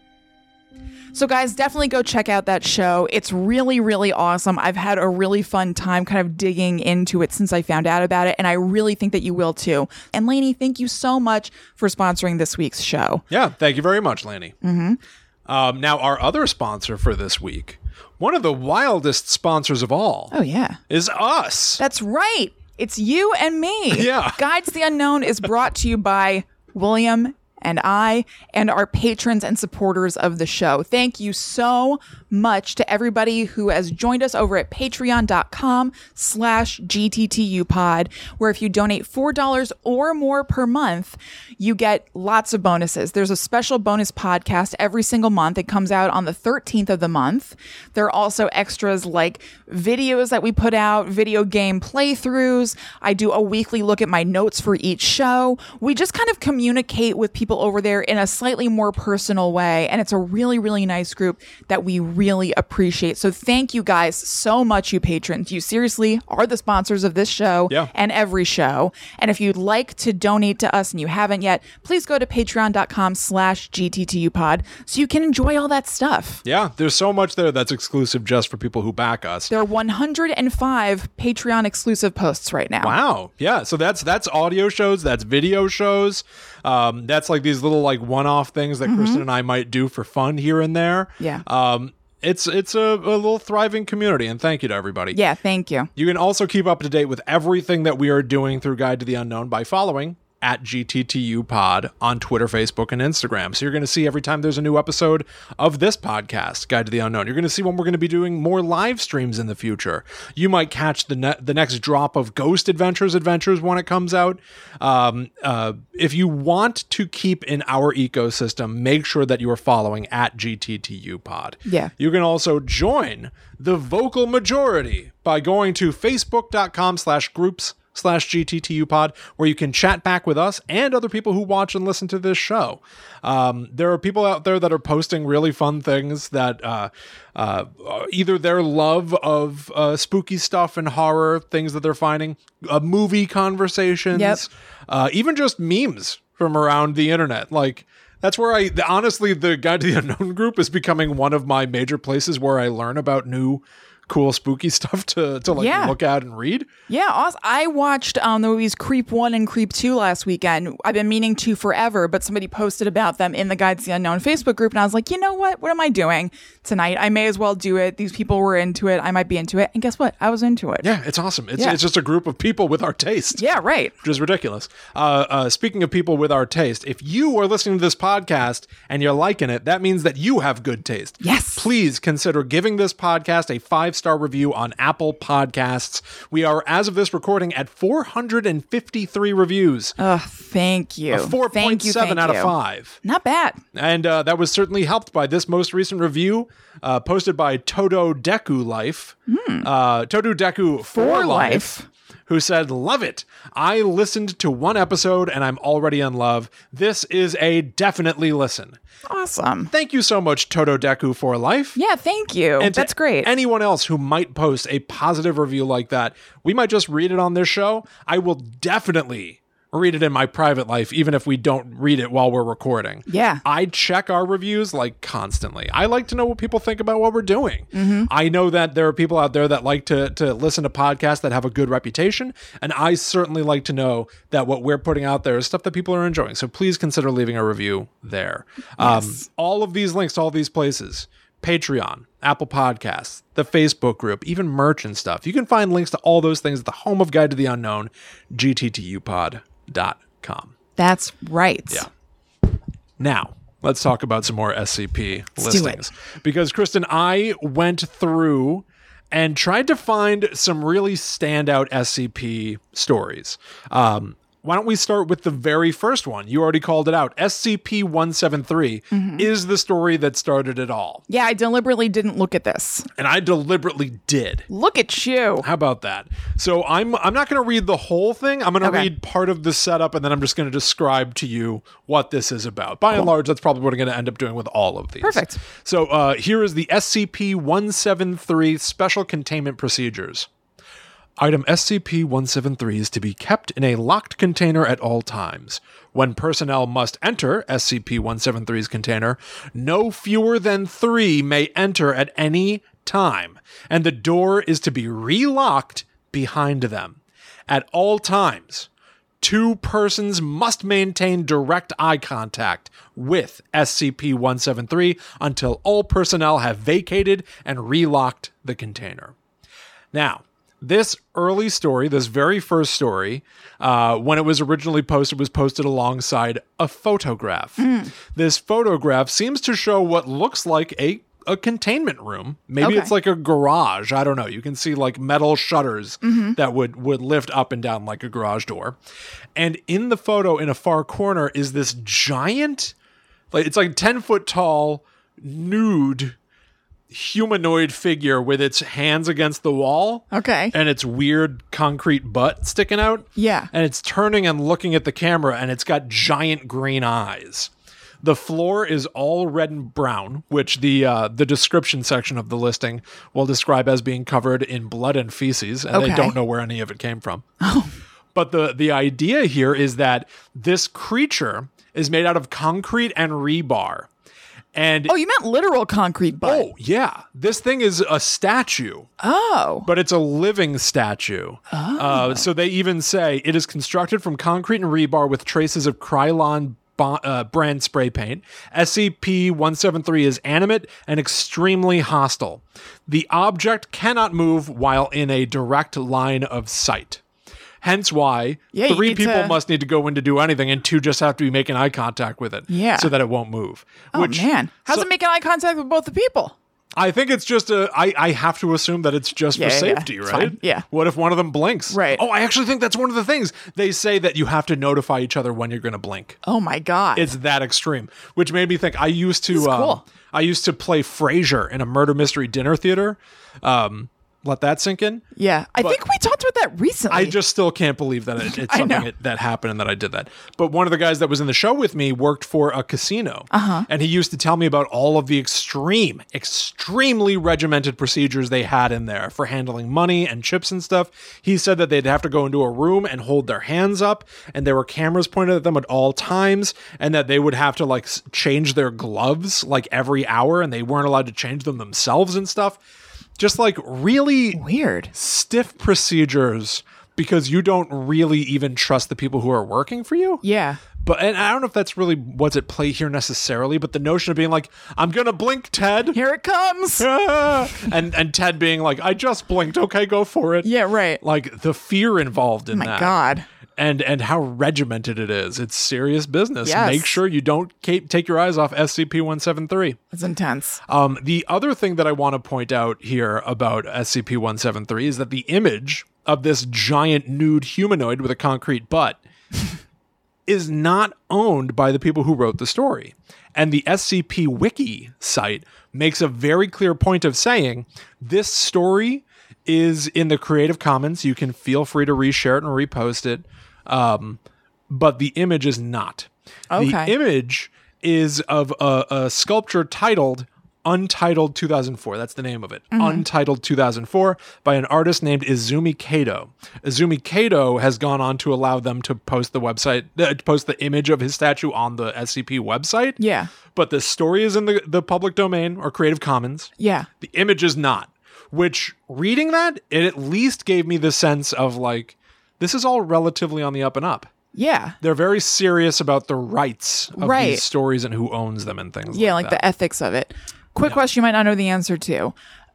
So guys, definitely go check out that show. It's really, really awesome. I've had a really fun time kind of digging into it since I found out about it, and I really think that you will too. And Lainey, thank you so much for sponsoring this week's show. Yeah, thank you very much, Lainey. Now, our other sponsor for this week, one of the wildest sponsors of all, is us. That's right. It's you and me. Yeah. Guides to the Unknown is brought to you by William and I and our patrons and supporters of the show. Thank you so much to everybody who has joined us over at patreon.com/GTTUpod, where if you donate $4 or more per month, you get lots of bonuses. There's a special bonus podcast every single month. It comes out on the 13th of the month. There are also extras like videos that we put out, video game playthroughs. I do a weekly look at my notes for each show. We just kind of communicate with people over there in a slightly more personal way. And it's a really, really nice group that we really appreciate. So thank you guys so much, you patrons. You seriously are the sponsors of this show and every show. And if you'd like to donate to us and you haven't yet, please go to patreon.com/GTTUpod so you can enjoy all that stuff. Yeah, there's so much there that's exclusive just for people who back us. There are 105 Patreon exclusive posts right now. Wow. Yeah. So that's audio shows, that's video shows. That's like these little like one-off things that Kristen and I might do for fun here and there. Yeah. It's a little thriving community, and thank you to everybody. Yeah, thank you. You can also keep up to date with everything that we are doing through Guide to the Unknown by following at GTTU Pod on Twitter, Facebook, and Instagram. So you're going to see every time there's a new episode of this podcast, Guide to the Unknown. You're going to see when we're going to be doing more live streams in the future. You might catch the next drop of Ghost Adventures when it comes out. If you want to keep in our ecosystem, make sure that you are following at GTTU Pod. Yeah. You can also join the vocal majority by going to facebook.com/groups/GTTU Pod, where you can chat back with us and other people who watch and listen to this show. There are people out there that are posting really fun things that either their love of spooky stuff and horror, things that they're finding, movie conversations, even just memes from around the internet. Like, that's where honestly, the Guide to the Unknown group is becoming one of my major places where I learn about new cool spooky stuff to look at and read. Yeah, awesome. I watched the movies Creep 1 and Creep 2 last weekend. I've been meaning to forever, but somebody posted about them in the Guide to the Unknown Facebook group, and I was like, you know what? What am I doing tonight? I may as well do it. These people were into it. I might be into it. And guess what? I was into it. Yeah, it's awesome. It's just a group of people with our taste. Yeah, right. Which is ridiculous. Speaking of people with our taste, if you are listening to this podcast and you're liking it, that means that you have good taste. Yes. Please consider giving this podcast a 5-star review on Apple Podcasts. We are, as of this recording, at 453 reviews. Thank you. A 4.7 out of 5. Not bad. And that was certainly helped by this most recent review posted by Todo Deku Life. Todo Deku for Life. Who said, "Love it. I listened to one episode and I'm already in love. This is a definitely listen." Awesome. Thank you so much, Todo Deku for Life. Yeah, thank you. And that's great. Anyone else who might post a positive review like that, we might just read it on this show. I will definitely read it in my private life, even if we don't read it while we're recording. Yeah. I check our reviews like constantly. I like to know what people think about what we're doing. I know that there are people out there that like to listen to podcasts that have a good reputation, and I certainly like to know that what we're putting out there is stuff that people are enjoying. So please consider leaving a review there. Yes. All of these links to all these places, Patreon, Apple Podcasts, the Facebook group, even merch and stuff. You can find links to all those things at the home of Guide to the Unknown, GTTUpod.com. That's right. Yeah. Now, let's talk about some more SCP listings. Because, Kristen, I went through and tried to find some really standout SCP stories. Why don't we start with the very first one? You already called it out. SCP-173 is the story that started it all. Yeah, I deliberately didn't look at this. And I deliberately did. Look at you. How about that? So I'm not going to read the whole thing. I'm going to read part of the setup, and then I'm just going to describe to you what this is about. By and large, that's probably what I'm going to end up doing with all of these. Perfect. So here is the SCP-173 Special Containment Procedures. Item SCP-173 is to be kept in a locked container at all times. When personnel must enter SCP-173's container, no fewer than 3 may enter at any time, and the door is to be re-locked behind them. At all times, 2 persons must maintain direct eye contact with SCP-173 until all personnel have vacated and re-locked the container. Now, this early story, this very first story, when it was originally posted, was posted alongside a photograph. This photograph seems to show what looks like a containment room. Maybe it's like a garage. I don't know. You can see like metal shutters that would lift up and down like a garage door. And in the photo, in a far corner, is this giant, like it's like 10-foot tall, nude humanoid figure with its hands against the wall. Okay. And its weird concrete butt sticking out. Yeah. And it's turning and looking at the camera, and it's got giant green eyes. The floor is all red and brown, which the description section of the listing will describe as being covered in blood and feces, and they don't know where any of it came from. But the idea here is that this creature is made out of concrete and rebar. And you meant literal concrete butt. Oh, yeah. This thing is a statue. Oh. But it's a living statue. Oh. So they even say it is constructed from concrete and rebar with traces of Krylon brand spray paint. SCP-173 is animate and extremely hostile. The object cannot move while in a direct line of sight. Hence why Yeah, you 3 need people to- must need to go in to do anything, and 2 just have to be making eye contact with it, Yeah. so that it won't move. Oh, man. How's it making eye contact with both the people? I think it's just I have to assume that it's just Yeah, for yeah, safety, it's right? fine. Yeah. What if one of them blinks? Right. Oh, I actually think that's one of the things. They say that you have to notify each other when you're going to blink. Oh, my God. It's that extreme, which made me think I used to This is cool. I used to play Frasier in a murder mystery dinner theater. Let that sink in. Yeah. I think we talked about that recently. I just still can't believe that it's I know. something that happened and that I did that. But one of the guys that was in the show with me worked for a casino. And he used to tell me about all of the extremely regimented procedures they had in there for handling money and chips and stuff. He said that they'd have to go into a room and hold their hands up, and there were cameras pointed at them at all times, and that they would have to like change their gloves like every hour, and they weren't allowed to change them themselves and stuff. Just like really Weird. stiff procedures because you don't really even trust the people who are working for you. Yeah. But and I don't know if that's really what's at play here necessarily, but the notion of being like, I'm gonna blink, Ted. Here it comes. and Ted being like, I just blinked, okay, go for it. Yeah, right. Like the fear involved in My that. God. And how regimented it is. It's serious business. Yes. Make sure you don't take your eyes off SCP-173. It's intense. The other thing that I want to point out here about SCP-173 is that the image of this giant nude humanoid with a concrete butt is not owned by the people who wrote the story. And the SCP Wiki site makes a very clear point of saying this story is in the Creative Commons. You can feel free to reshare it and repost it. But the image is not. Okay. The image is of a sculpture titled Untitled 2004. That's the name of it. Untitled 2004 by an artist named Izumi Kato. Izumi Kato has gone on to allow them to post post the image of his statue on the SCP website. Yeah. But the story is in the public domain or Creative Commons. Yeah. The image is not. Which, reading that, it at least gave me the sense of like, this is all relatively on the up and up. Yeah. They're very serious about the rights of Right. these stories and who owns them and things Yeah, like like that. the ethics of it. Quick question you might not know the answer to.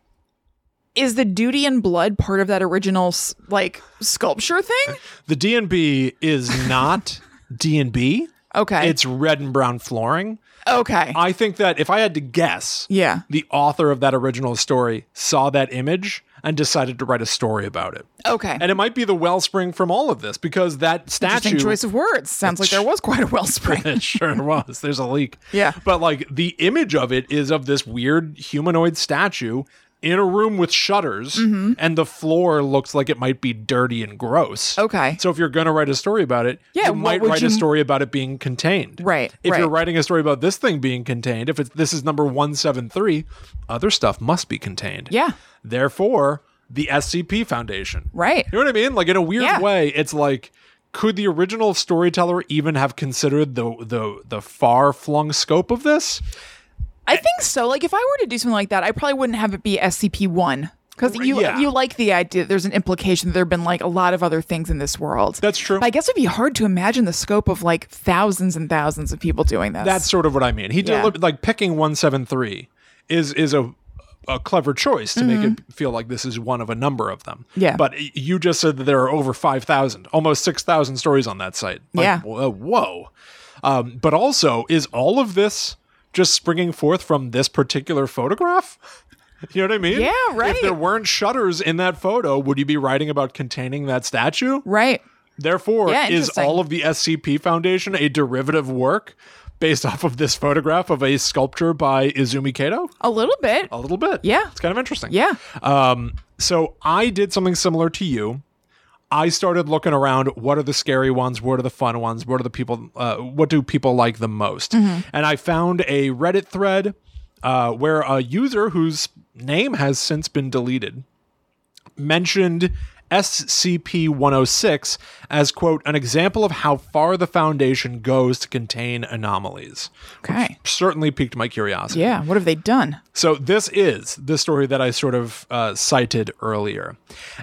Is the Duty and Blood part of that original sculpture thing? The D&B is not D&B. Okay. It's red and brown flooring. okay. I think that if I had to guess, Yeah. the author of that original story saw that image and decided to write a story about it. Okay. And it might be the wellspring from all of this because that statue... Interesting choice of words. Sounds like there was quite a wellspring. It sure was. There's a leak. Yeah. But like the image of it is of this weird humanoid statue in a room with shutters, and the floor looks like it might be dirty and gross. Okay. So if you're going to write a story about it, Yeah, you what might would write you- a story about it being contained. Right, If right. you're writing a story about this thing being contained, if this is number 173, other stuff must be contained. Yeah. Therefore, the SCP Foundation. Right. You know what I mean? Like in a weird Yeah. way, it's like, could the original storyteller even have considered the far-flung scope of this? I think so. Like if I were to do something like that, I probably wouldn't have it be SCP-1. Because Yeah. you like the idea that there's an implication that there have been like a lot of other things in this world. That's true. But I guess it'd be hard to imagine the scope of like thousands and thousands of people doing this. That's sort of what I mean. He Yeah. like picking 173 is a clever choice to make it feel like this is one of a number of them. Yeah. But you just said that there are over 5,000, almost 6,000 stories on that site. Like, Yeah. Whoa. But also, is all of this just springing forth from this particular photograph? You know what I mean? Yeah, right. If there weren't shutters in that photo, would you be writing about containing that statue? right. Therefore, Yeah, is interesting. all of the SCP Foundation a derivative work based off of this photograph of a sculpture by Izumi Kato? A little bit. A little bit. Yeah. It's kind of interesting. Yeah. So I did something similar to you. I started looking around. What are the scary ones? What are the fun ones? What are the people? What do people like the most? And I found a Reddit thread where a user whose name has since been deleted mentioned SCP-106 as, quote, an example of how far the Foundation goes to contain anomalies. Okay. Certainly piqued my curiosity. Yeah. What have they done? So this is the story that I sort of cited earlier.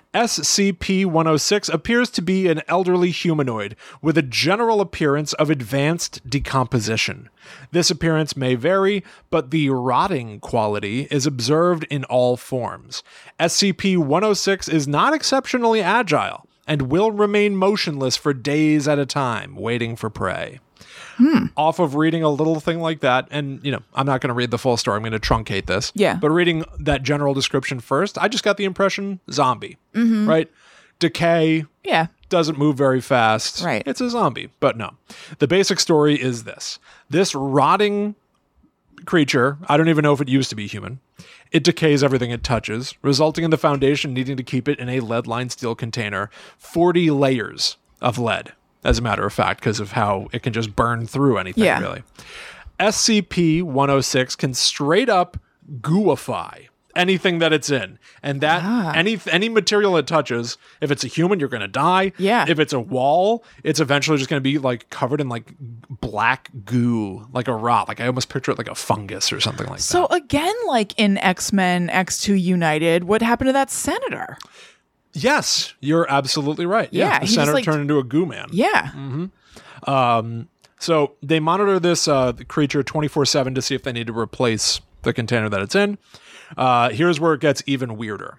SCP-106 appears to be an elderly humanoid with a general appearance of advanced decomposition. This appearance may vary, but the rotting quality is observed in all forms. SCP-106 is not exceptionally agile, and will remain motionless for days at a time, waiting for prey. Off of reading a little thing like that, and I'm not going to read the full story. I'm going to truncate this. Yeah. But reading that general description first, I just got the impression zombie, right? Decay. Yeah. Doesn't move very fast. Right. It's a zombie, but no. The basic story is this. This rotting creature, I don't even know if it used to be human. It decays everything it touches, resulting in the Foundation needing to keep it in a lead-lined steel container, 40 layers of lead, as a matter of fact, because of how it can just burn through anything, really. SCP-106 can straight up gooify anything that it's in. And that any material it touches, if it's a human, you're going to die. Yeah. If it's a wall, it's eventually just going to be like covered in like black goo, like a rot. Like I almost picture it like a fungus or something like that. So again, like in X-Men X2 United, what happened to that senator? Yes, you're absolutely right. Yeah, the he senator just, turned into a goo man. Yeah. So they monitor this creature 24/7 to see if they need to replace the container that it's in. Here's where it gets even weirder.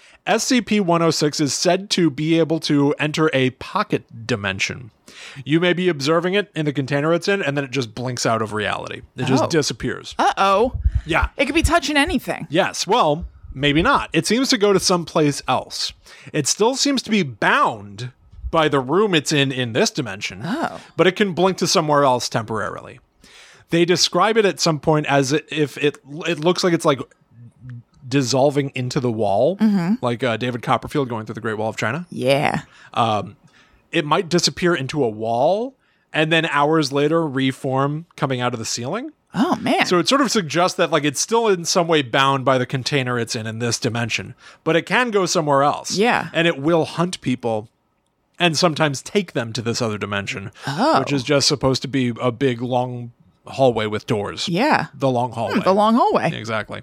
SCP-106 is said to be able to enter a pocket dimension. You may be observing it in the container it's in, and then it just blinks out of reality. It just disappears. Uh-oh. Yeah. It could be touching anything. Yes. Well, maybe not. It seems to go to someplace else. It still seems to be bound by the room it's in this dimension, but it can blink to somewhere else temporarily. They describe it at some point as if it looks like it's like dissolving into the wall, like David Copperfield going through the Great Wall of China. Yeah. It might disappear into a wall and then hours later reform coming out of the ceiling. Oh, man. So it sort of suggests that like it's still in some way bound by the container it's in this dimension, but it can go somewhere else. Yeah. And it will hunt people and sometimes take them to this other dimension, which is just supposed to be a big, long hallway with doors. Yeah. The long hallway. The long hallway. Exactly.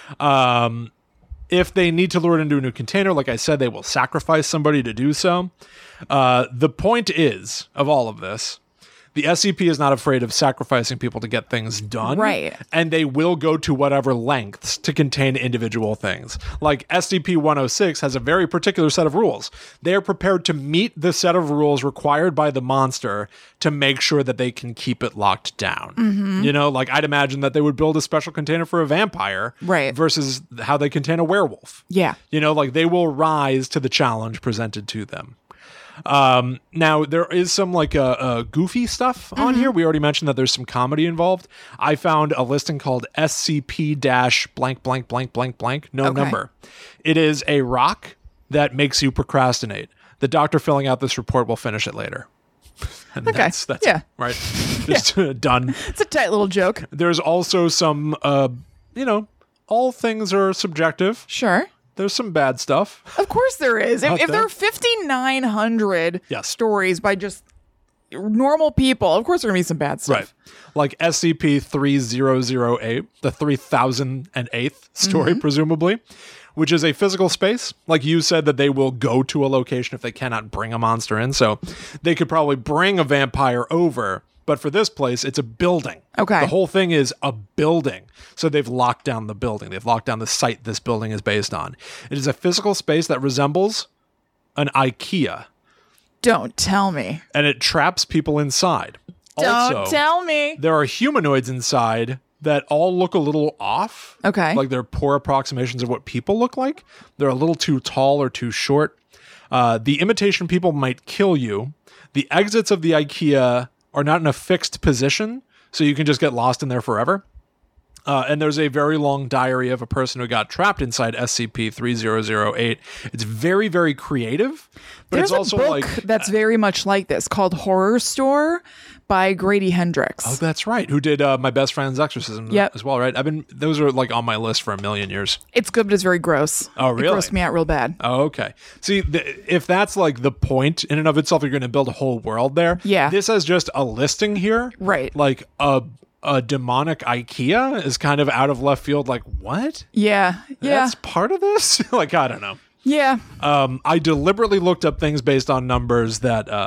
If they need to lure it into a new container, like I said, they will sacrifice somebody to do so. The point is, of all of this, the SCP is not afraid of sacrificing people to get things done. Right. And they will go to whatever lengths to contain individual things. Like SCP-106 has a very particular set of rules. They are prepared to meet the set of rules required by the monster to make sure that they can keep it locked down. Like I'd imagine that they would build a special container for a vampire versus how they contain a werewolf. Yeah. Like they will rise to the challenge presented to them. Now there is some like goofy stuff on here. We already mentioned that there's some comedy involved. I found a listing called SCP-blank blank blank blank blank, no number. It is a rock that makes you procrastinate. The doctor filling out this report will finish it later. And that's yeah. it, right. Just done. It's a tight little joke. There's also some all things are subjective. Sure. There's some bad stuff. Of course there is. If there are 5,900 stories by just normal people, of course there are going to be some bad stuff. Right. Like SCP-3008, the 3008th story, presumably, which is a physical space. Like you said that they will go to a location if they cannot bring a monster in. So they could probably bring a vampire over. But for this place, it's a building. Okay. The whole thing is a building. So they've locked down the building. They've locked down the site this building is based on. It is a physical space that resembles an IKEA. Don't tell me. And it traps people inside. Don't tell me. There are humanoids inside that all look a little off. Okay. Like they're poor approximations of what people look like. They're a little too tall or too short. The imitation people might kill you. The exits of the IKEA are not in a fixed position, so you can just get lost in there forever. And there's a very long diary of a person who got trapped inside SCP-3008. It's very, very creative, but There's it's also a book like that's very much like this called Horror Store by Grady Hendrix. Oh, that's right. Who did My Best Friend's Exorcism as well, right? Those are like on my list for a million years. It's good, but it's very gross. Oh, really? It grossed me out real bad. Oh, okay. See, if that's like the point in and of itself, you're going to build a whole world there. Yeah. This has just a listing here. Right. Like a demonic IKEA is kind of out of left field. Like, what? Yeah. That's part of this? Like, I don't know. Yeah. I deliberately looked up things based on numbers that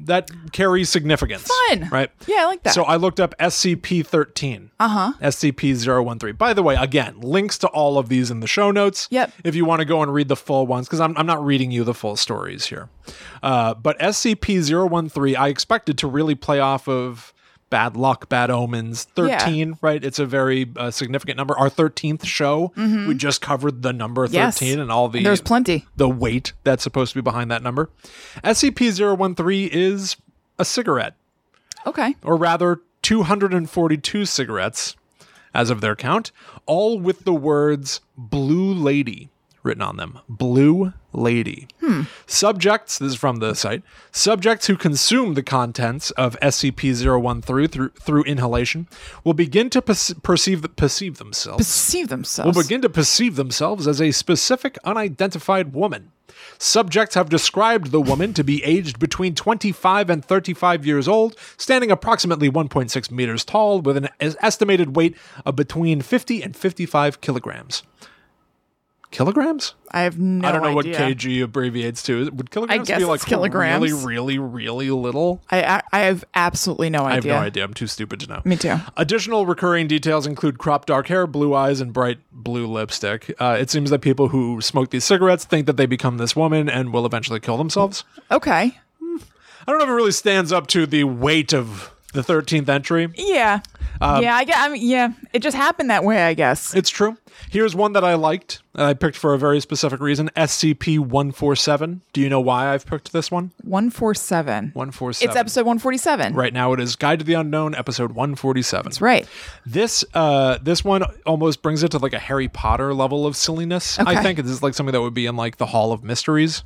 that carry significance. Fun. Right? Yeah, I like that. So I looked up SCP-13. SCP-013. By the way, again, links to all of these in the show notes. Yep. If you want to go and read the full ones, because I'm not reading you the full stories here. But SCP-013, I expected to really play off of Bad Luck, Bad Omens, 13, right? It's a very significant number. Our 13th show, we just covered the number 13 Yes. and all the There's plenty. the weight that's supposed to be behind that number. SCP-013 is a cigarette, Okay. or rather 242 cigarettes as of their count, all with the words Blue Lady written on them. Blue Lady. Subjects, this is from the site, subjects who consume the contents of SCP-013 through inhalation will begin to perceive themselves. Perceive themselves. Will begin to perceive themselves as a specific unidentified woman. Subjects have described the woman to be aged between 25 and 35 years old, standing approximately 1.6 meters tall, with an estimated weight of between 50 and 55 kilograms. Kilograms? I have no idea. I don't know what kg abbreviates to. Would kilograms guess be like it's kilograms. really, really, really little? I have absolutely no I have idea. no idea. I'm too stupid to know. Me too. Additional recurring details include cropped dark hair, blue eyes, and bright blue lipstick. It seems that people who smoke these cigarettes think that they become this woman and will eventually kill themselves. Okay. I don't know if it really stands up to the weight of the 13th entry. Yeah. It just happened that way, I guess. It's true. Here's one that I liked, I picked for a very specific reason. SCP-147. Do you know why I've picked this one? 147. 147. It's episode 147. Right now it is Guide to the Unknown, episode 147. That's right. This one almost brings it to like a Harry Potter level of silliness. Okay. I think this is like something that would be in like the Hall of Mysteries.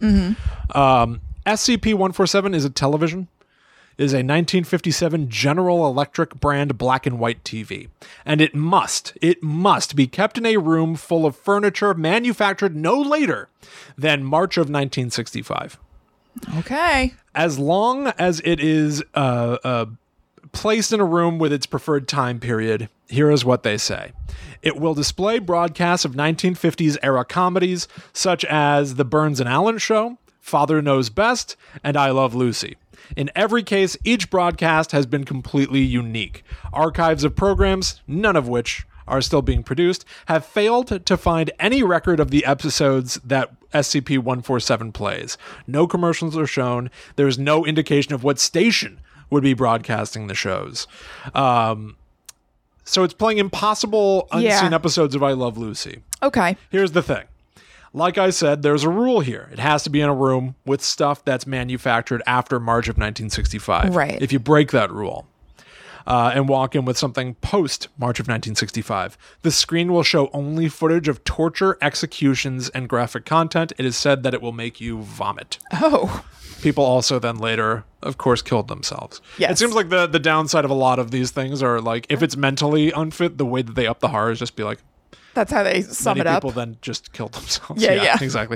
SCP-147 is a television. It is a 1957 General Electric brand black and white TV. And it must be kept in a room full of furniture manufactured no later than March of 1965. Okay. As long as it is placed in a room with its preferred time period, here is what they say. It will display broadcasts of 1950s era comedies such as The Burns and Allen Show, Father Knows Best, and I Love Lucy. In every case, each broadcast has been completely unique. Archives of programs, none of which are still being produced, have failed to find any record of the episodes that SCP-147 plays. No commercials are shown. There's no indication of what station would be broadcasting the shows. So it's playing impossible, unseen episodes of I Love Lucy. Okay. Here's the thing. Like I said, there's a rule here. It has to be in a room with stuff that's manufactured after March of 1965. Right. If you break that rule and walk in with something post March of 1965, the screen will show only footage of torture, executions, and graphic content. It is said that it will make you vomit. Oh. People also then later, of course, killed themselves. Yes. It seems like the downside of a lot of these things are like, if it's mentally unfit, the way that they up the horror is just be like, That's how they sum many it up. people then just killed themselves. Yeah. Exactly.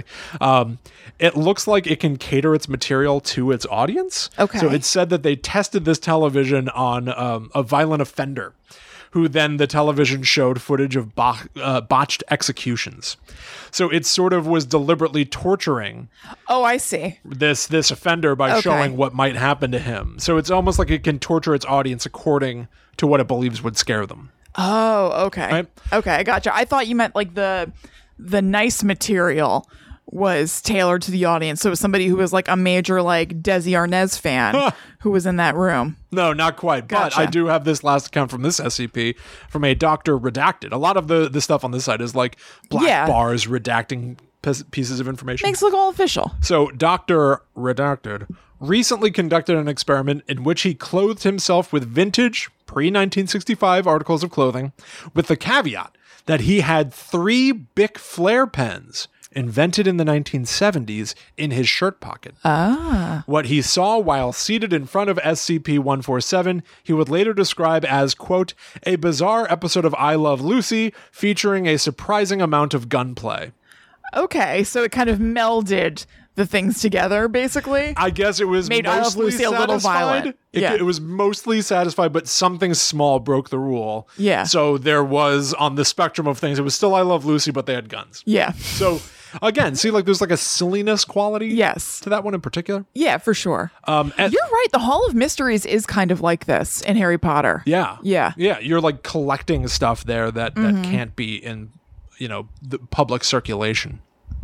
It looks like it can cater its material to its audience. Okay. So it's said that they tested this television on a violent offender, who then the television showed footage of botched executions. So it sort of was deliberately torturing Oh, I see. this offender by Okay. showing what might happen to him. So it's almost like it can torture its audience according to what it believes would scare them. Oh, okay. Right? Okay, I gotcha. I thought you meant like the nice material was tailored to the audience. So it was somebody who was like a major like Desi Arnaz fan who was in that room. No, not quite. But Gotcha. I do have this last account from this SCP from a Dr. Redacted. A lot of the stuff on this site is like black Yeah. bars redacting pieces of information. Makes it look all official. So Dr. Redacted recently conducted an experiment in which he clothed himself with vintage pre-1965 articles of clothing, with the caveat that he had 3 Bic Flair pens invented in the 1970s in his shirt pocket. What he saw while seated in front of SCP-147, he would later describe as, quote, a bizarre episode of I Love Lucy featuring a surprising amount of gunplay. Okay, so it kind of melded the things together, basically. I guess it was Made I Love mostly Lucy a little satisfied. violent. Yeah. It was mostly satisfied, but something small broke the rule. Yeah. So there was, on the spectrum of things, it was still I Love Lucy, but they had guns. Yeah. So Again, see, like there's like a silliness quality Yes. to that one in particular. Yeah, for sure. And- You're right. The Hall of Mysteries is kind of like this in Harry Potter. Yeah. Yeah. Yeah. You're like collecting stuff there that can't be in, the public circulation.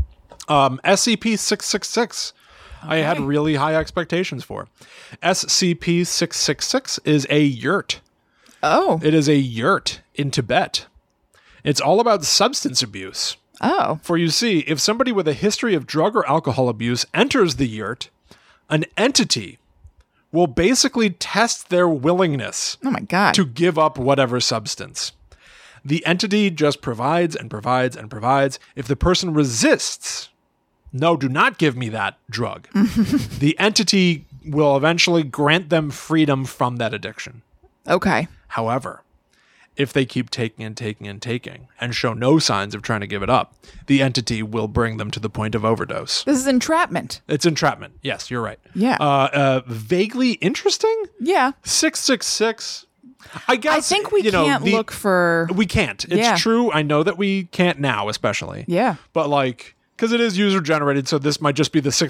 SCP-666. I had really high expectations for. SCP-666 is a yurt. Oh. It is a yurt in Tibet. It's all about substance abuse. Oh. For you see, if somebody with a history of drug or alcohol abuse enters the yurt, an entity will basically test their willingness Oh my God. to give up whatever substance. The entity just provides and provides and provides. If the person resists, no, do not give me that drug, the entity will eventually grant them freedom from that addiction. Okay. However, if they keep taking and taking and taking and show no signs of trying to give it up, the entity will bring them to the point of overdose. This is entrapment. It's entrapment. Yes, you're right. Yeah. Vaguely interesting. Yeah. 666. I guess I think we can't look for. We can't. It's Yeah. true. I know that we can't now, especially. Yeah. But like, because it is user generated, so this might just be the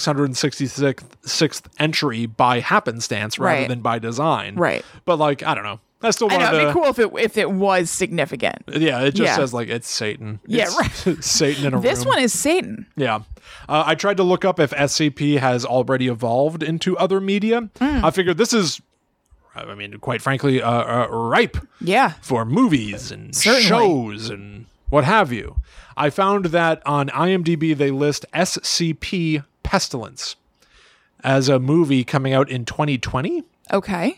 666th entry by happenstance rather Right. than by design. Right. But like, I don't know. I still I wanted know. It'd to. be cool if it was significant. Yeah, it just Yeah. says like it's Satan. Yeah, It's right. Satan in a This room. one is Satan. Yeah. I tried to look up if SCP has already evolved into other media. I figured this is, I mean, quite frankly, ripe Yeah. for movies and Certainly. shows and what have you. I found that on IMDb they list SCP Pestilence as a movie coming out in 2020. Okay.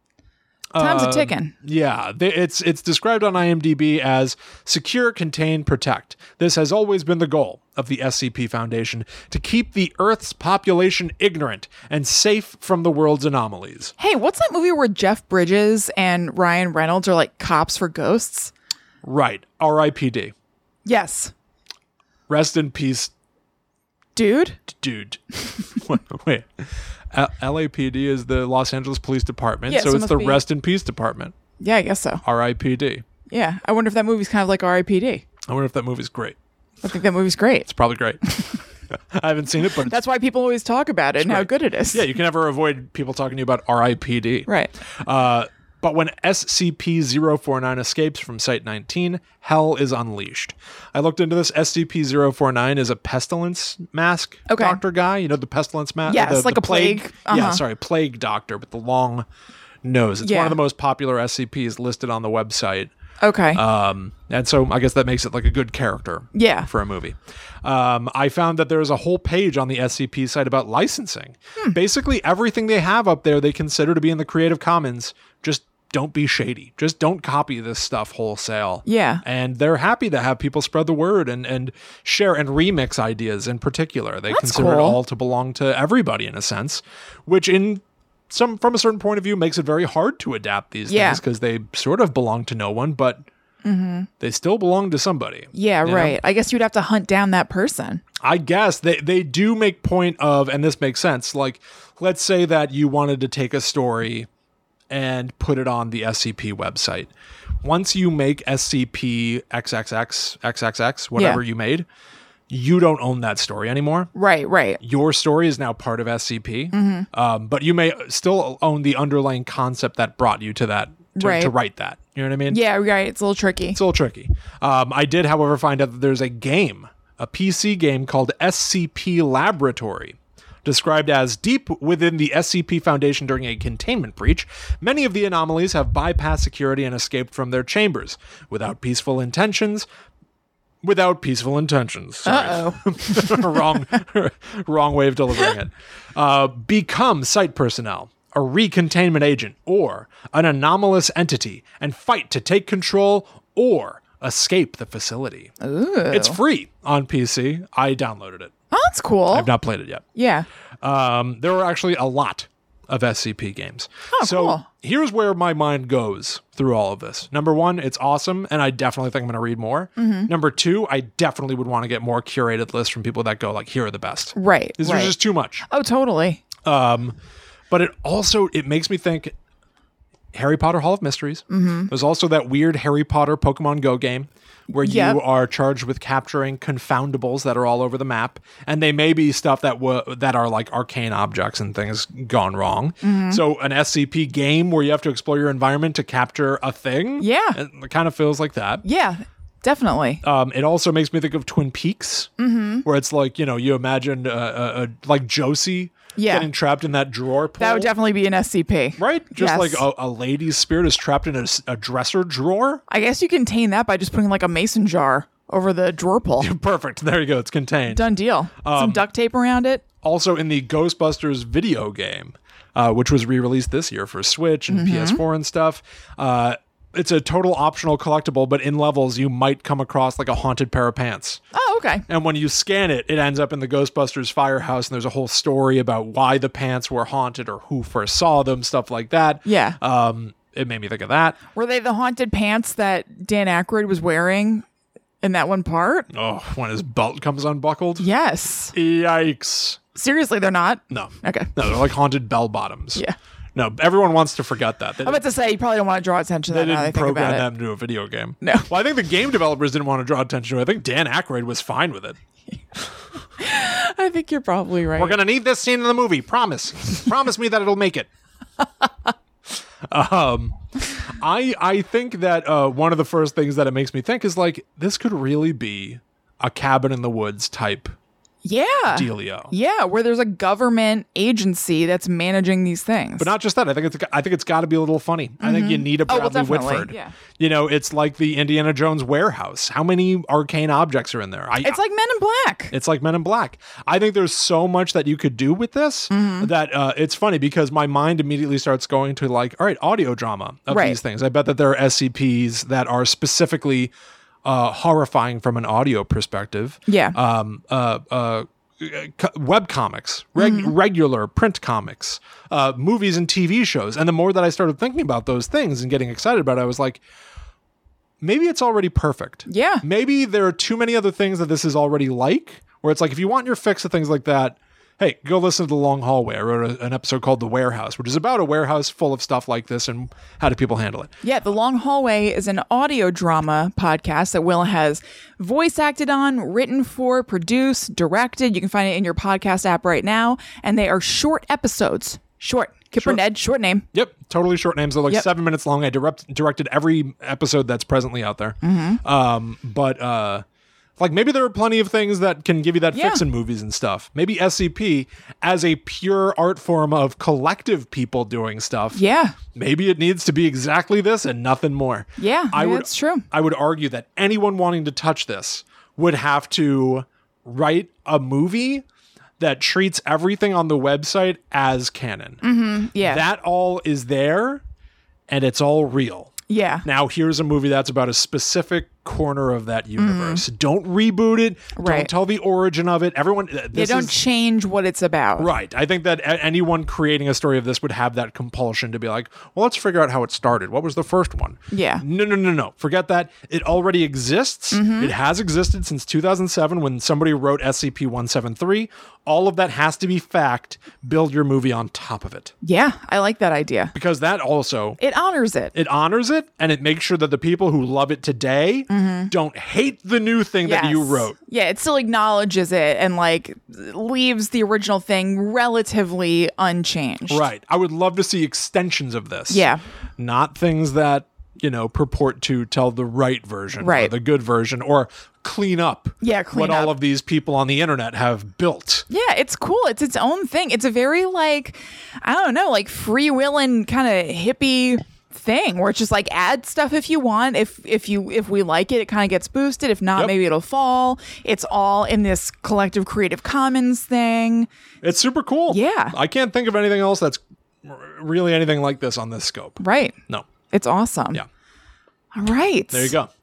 Time's a ticking. Yeah, it's described on IMDb as secure, contain, protect. This has always been the goal of the SCP Foundation, to keep the Earth's population ignorant and safe from the world's anomalies. Hey, what's that movie where Jeff Bridges and Ryan Reynolds are like cops for ghosts? Right, R.I.P.D. Yes. Rest in peace, Dude? dude. Wait. LAPD is the Los Angeles Police Department, Yeah, so so it's must the be- Rest in Peace Department. Yeah, I guess so. R.I.P.D. Yeah. I wonder if that movie's kind of like R.I.P.D. I wonder if that movie's great. I think that movie's great. It's probably great. I haven't seen it, but it's, That's why people always talk about it and how great. good it is. yeah, you can never avoid people talking to you about R.I.P.D. Right. But when SCP-049 escapes from Site-19, hell is unleashed. I looked into this. SCP-049 is a pestilence mask Okay. doctor guy. You know, the pestilence mask? Yes, like a plague. Yeah, Uh-huh. sorry, plague doctor with the long nose. It's one Yeah. of the most popular SCPs listed on the website. Okay. And so I guess that makes it like a good character Yeah. for a movie. I found that there's a whole page on the SCP site about licensing. Basically, everything they have up there they consider to be in the Creative Commons. Just don't be shady. Just don't copy this stuff wholesale. Yeah. And they're happy to have people spread the word and share and remix ideas in particular. They That's consider it cool. all to belong to everybody in a sense, which from a certain point of view makes it very hard to adapt these Yeah. things because they sort of belong to no one, but they still belong to somebody. yeah, you know? right. I guess you'd have to hunt down that person. I guess they do make point of, and this makes sense, like let's say that you wanted to take a story and put it on the SCP website. Once you make SCP XXX, whatever Yeah. you made, you don't own that story anymore. Right, right. Your story is now part of SCP, but you may still own the underlying concept that brought you to that, Right. to write that. You know what I mean? Yeah, right. It's a little tricky. It's a little tricky. I did, however, find out that there's a game, a PC game called SCP Laboratory. Described as deep within the SCP Foundation during a containment breach, many of the anomalies have bypassed security and escaped from their chambers without peaceful intentions. Sorry. wrong way of delivering it. Become site personnel, a recontainment agent, or an anomalous entity, and fight to take control or escape the facility. It's free on PC. I downloaded it. Oh, that's cool. I've not played it yet. Yeah. There were actually a lot of SCP games. So cool. here's where my mind goes through all of this. Number one, it's awesome, and I definitely think I'm going to read more. Number two, I definitely would want to get more curated lists from people that go like, here are the best. Right. There's right. just too much. Oh, totally. But it makes me think, Harry Potter Hall of Mysteries. There's also that weird Harry Potter Pokemon Go game where Yep. you are charged with capturing confoundables that are all over the map. And they may be stuff that that are like arcane objects and things gone wrong. So an SCP game where you have to explore your environment to capture a thing. Yeah. It kind of feels like that. Yeah, definitely. It also makes me think of Twin Peaks, where it's like, you imagine like Josie Yeah. getting trapped in that drawer pull. That would definitely be an SCP. Right? Just Yes. like a lady's spirit is trapped in a dresser drawer. I guess you contain that by just putting like a mason jar over the drawer pull. Perfect. There you go. It's contained. Done deal. Some duct tape around it. Also in the Ghostbusters video game, which was re-released this year for Switch and PS4 and stuff, it's a total optional collectible, but in levels you might come across like a haunted pair of pants. Oh, okay. And when you scan it, it ends up in the Ghostbusters firehouse, and there's a whole story about why the pants were haunted or who first saw them, stuff like that. Yeah. It made me think of that. Were they the haunted pants that Dan Aykroyd was wearing in that one part? Oh, when his belt comes unbuckled? Yes. Yikes. Seriously, they're not? No. Okay. No, they're like haunted bell bottoms. Yeah. No, everyone wants to forget that. They I'm about to say, you probably don't want to draw attention to They that now that I didn't think program about it. them to do a video game. No. Well, I think the game developers didn't want to draw attention to it. I think Dan Aykroyd was fine with it. I think you're probably right. We're going to need this scene in the movie. Promise. Promise me that it'll make it. I think that one of the first things that it makes me think is like, this could really be a cabin in the woods type Yeah. dealio. Yeah, where there's a government agency that's managing these things. But not just that. I think it's got to be a little funny. I think you need a Oh, well, Bradley definitely, Whitford. yeah. It's like the Indiana Jones warehouse. How many arcane objects are in there? It's like Men in Black. It's like Men in Black. I think there's so much that you could do with this that it's funny because my mind immediately starts going to like, all right, audio drama of Right. these things. I bet that there are SCPs that are specifically horrifying from an audio perspective. Yeah. Web comics, regular print comics, movies and TV shows. And the more that I started thinking about those things and getting excited about it, I was like, maybe it's already perfect. Yeah. Maybe there are too many other things that this is already like, where it's like, if you want your fix of things like that, hey, go listen to The Long Hallway. I wrote an episode called The Warehouse, which is about a warehouse full of stuff like this and how do people handle it. Yeah, The Long Hallway is an audio drama podcast that Will has voice acted on, written for, produced, directed. You can find it in your podcast app right now. And they are short episodes. Short. Kipper Ned, short name. Yep, totally short names. They're like Yep. 7 minutes long. I directed every episode that's presently out there. But like maybe there are plenty of things that can give you that fix Yeah. in movies and stuff. Maybe SCP as a pure art form of collective people doing stuff. Yeah. Maybe it needs to be exactly this and nothing more. Yeah, that's true. I would argue that anyone wanting to touch this would have to write a movie that treats everything on the website as canon. Yeah. That all is there and it's all real. Yeah. Now here's a movie that's about a specific corner of that universe. Don't reboot it. Right. Don't tell the origin of it. Everyone, They don't change what it's about. right. I think that anyone creating a story of this would have that compulsion to be like, well, let's figure out how it started. What was the first one? Yeah. No. Forget that. It already exists. It has existed since 2007 when somebody wrote SCP-173. All of that has to be fact. Build your movie on top of it. Yeah, I like that idea. Because that also, It honors it. it honors it and it makes sure that the people who love it today don't hate the new thing that you Yes. wrote. Yeah, it still acknowledges it and like leaves the original thing relatively unchanged. Right. I would love to see extensions of this. Yeah. Not things that, purport to tell the right version or Right. the good version or clean up Yeah, clean what all up. of these people on the internet have built. Yeah, it's cool. It's its own thing. It's a very like, I don't know, like freewheeling kind of hippie thing where it's just like add stuff if you want. If we like it, it kind of gets boosted. If not, Yep. maybe it'll fall. It's all in this collective Creative Commons thing. It's super cool. Yeah. I can't think of anything else that's really anything like this on this scope. Right. No. It's awesome. Yeah. All right. There you go.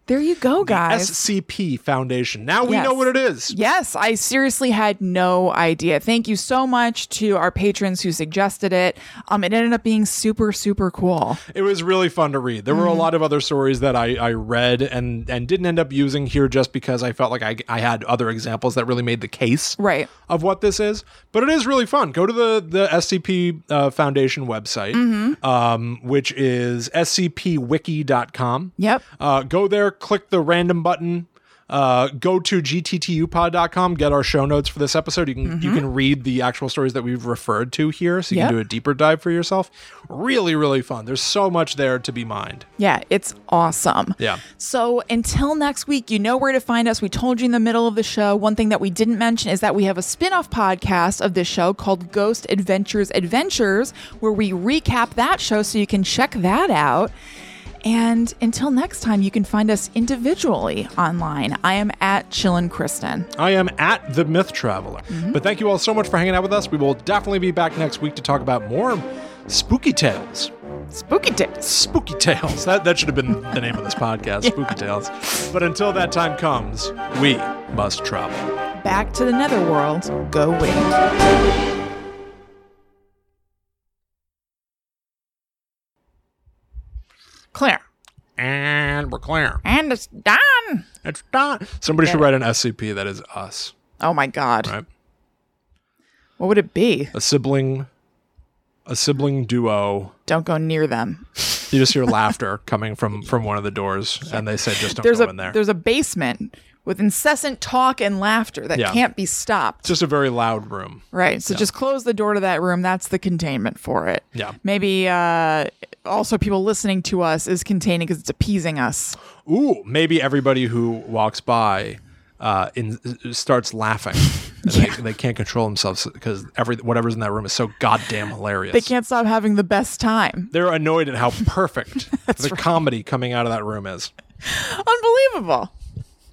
There you go, guys. SCP Foundation. Now we Yes. know what it is. Yes, I seriously had no idea. Thank you so much to our patrons who suggested it. It ended up being super, super cool. It was really fun to read. There were a lot of other stories that I read and didn't end up using here just because I felt like I had other examples that really made the case Right. of what this is. But it is really fun. Go to the SCP Foundation website, which is scpwiki.com. Yep. Go there, click the random button. Go to gttupod.com, get our show notes for this episode. You can read the actual stories that we've referred to here, so you Yep. can do a deeper dive for yourself. Really, really fun. There's so much there to be mined. Yeah, it's awesome. Yeah. So until next week, you know where to find us. We told you in the middle of the show. One thing that we didn't mention is that we have a spin-off podcast of this show called Ghost Adventures Adventures, where we recap that show, so you can check that out. And until next time, you can find us individually online. I am at Chillin' Kristen. I am at The Myth Traveler. But thank you all so much for hanging out with us. We will definitely be back next week to talk about more spooky tales. Spooky Tales. Spooky Tales. That should have been the name of this podcast, Spooky Tales. But until that time comes, we must travel. Back to the netherworld. Go wait. Claire. And we're clear. And it's done. It's done. Somebody should write an SCP that is us. Oh my God. Right? What would it be? A sibling duo. Don't go near them. You just hear laughter coming from one of the doors, and they say, just don't go in there. There's a basement with incessant talk and laughter that Yeah. can't be stopped. It's just a very loud room. Right. So just close the door to that room. That's the containment for it. Yeah. Maybe also people listening to us is containing because it's appeasing us. Ooh, maybe everybody who walks by starts laughing. And they can't control themselves because whatever's in that room is so goddamn hilarious. They can't stop having the best time. They're annoyed at how perfect the comedy coming out of that room is. Unbelievable.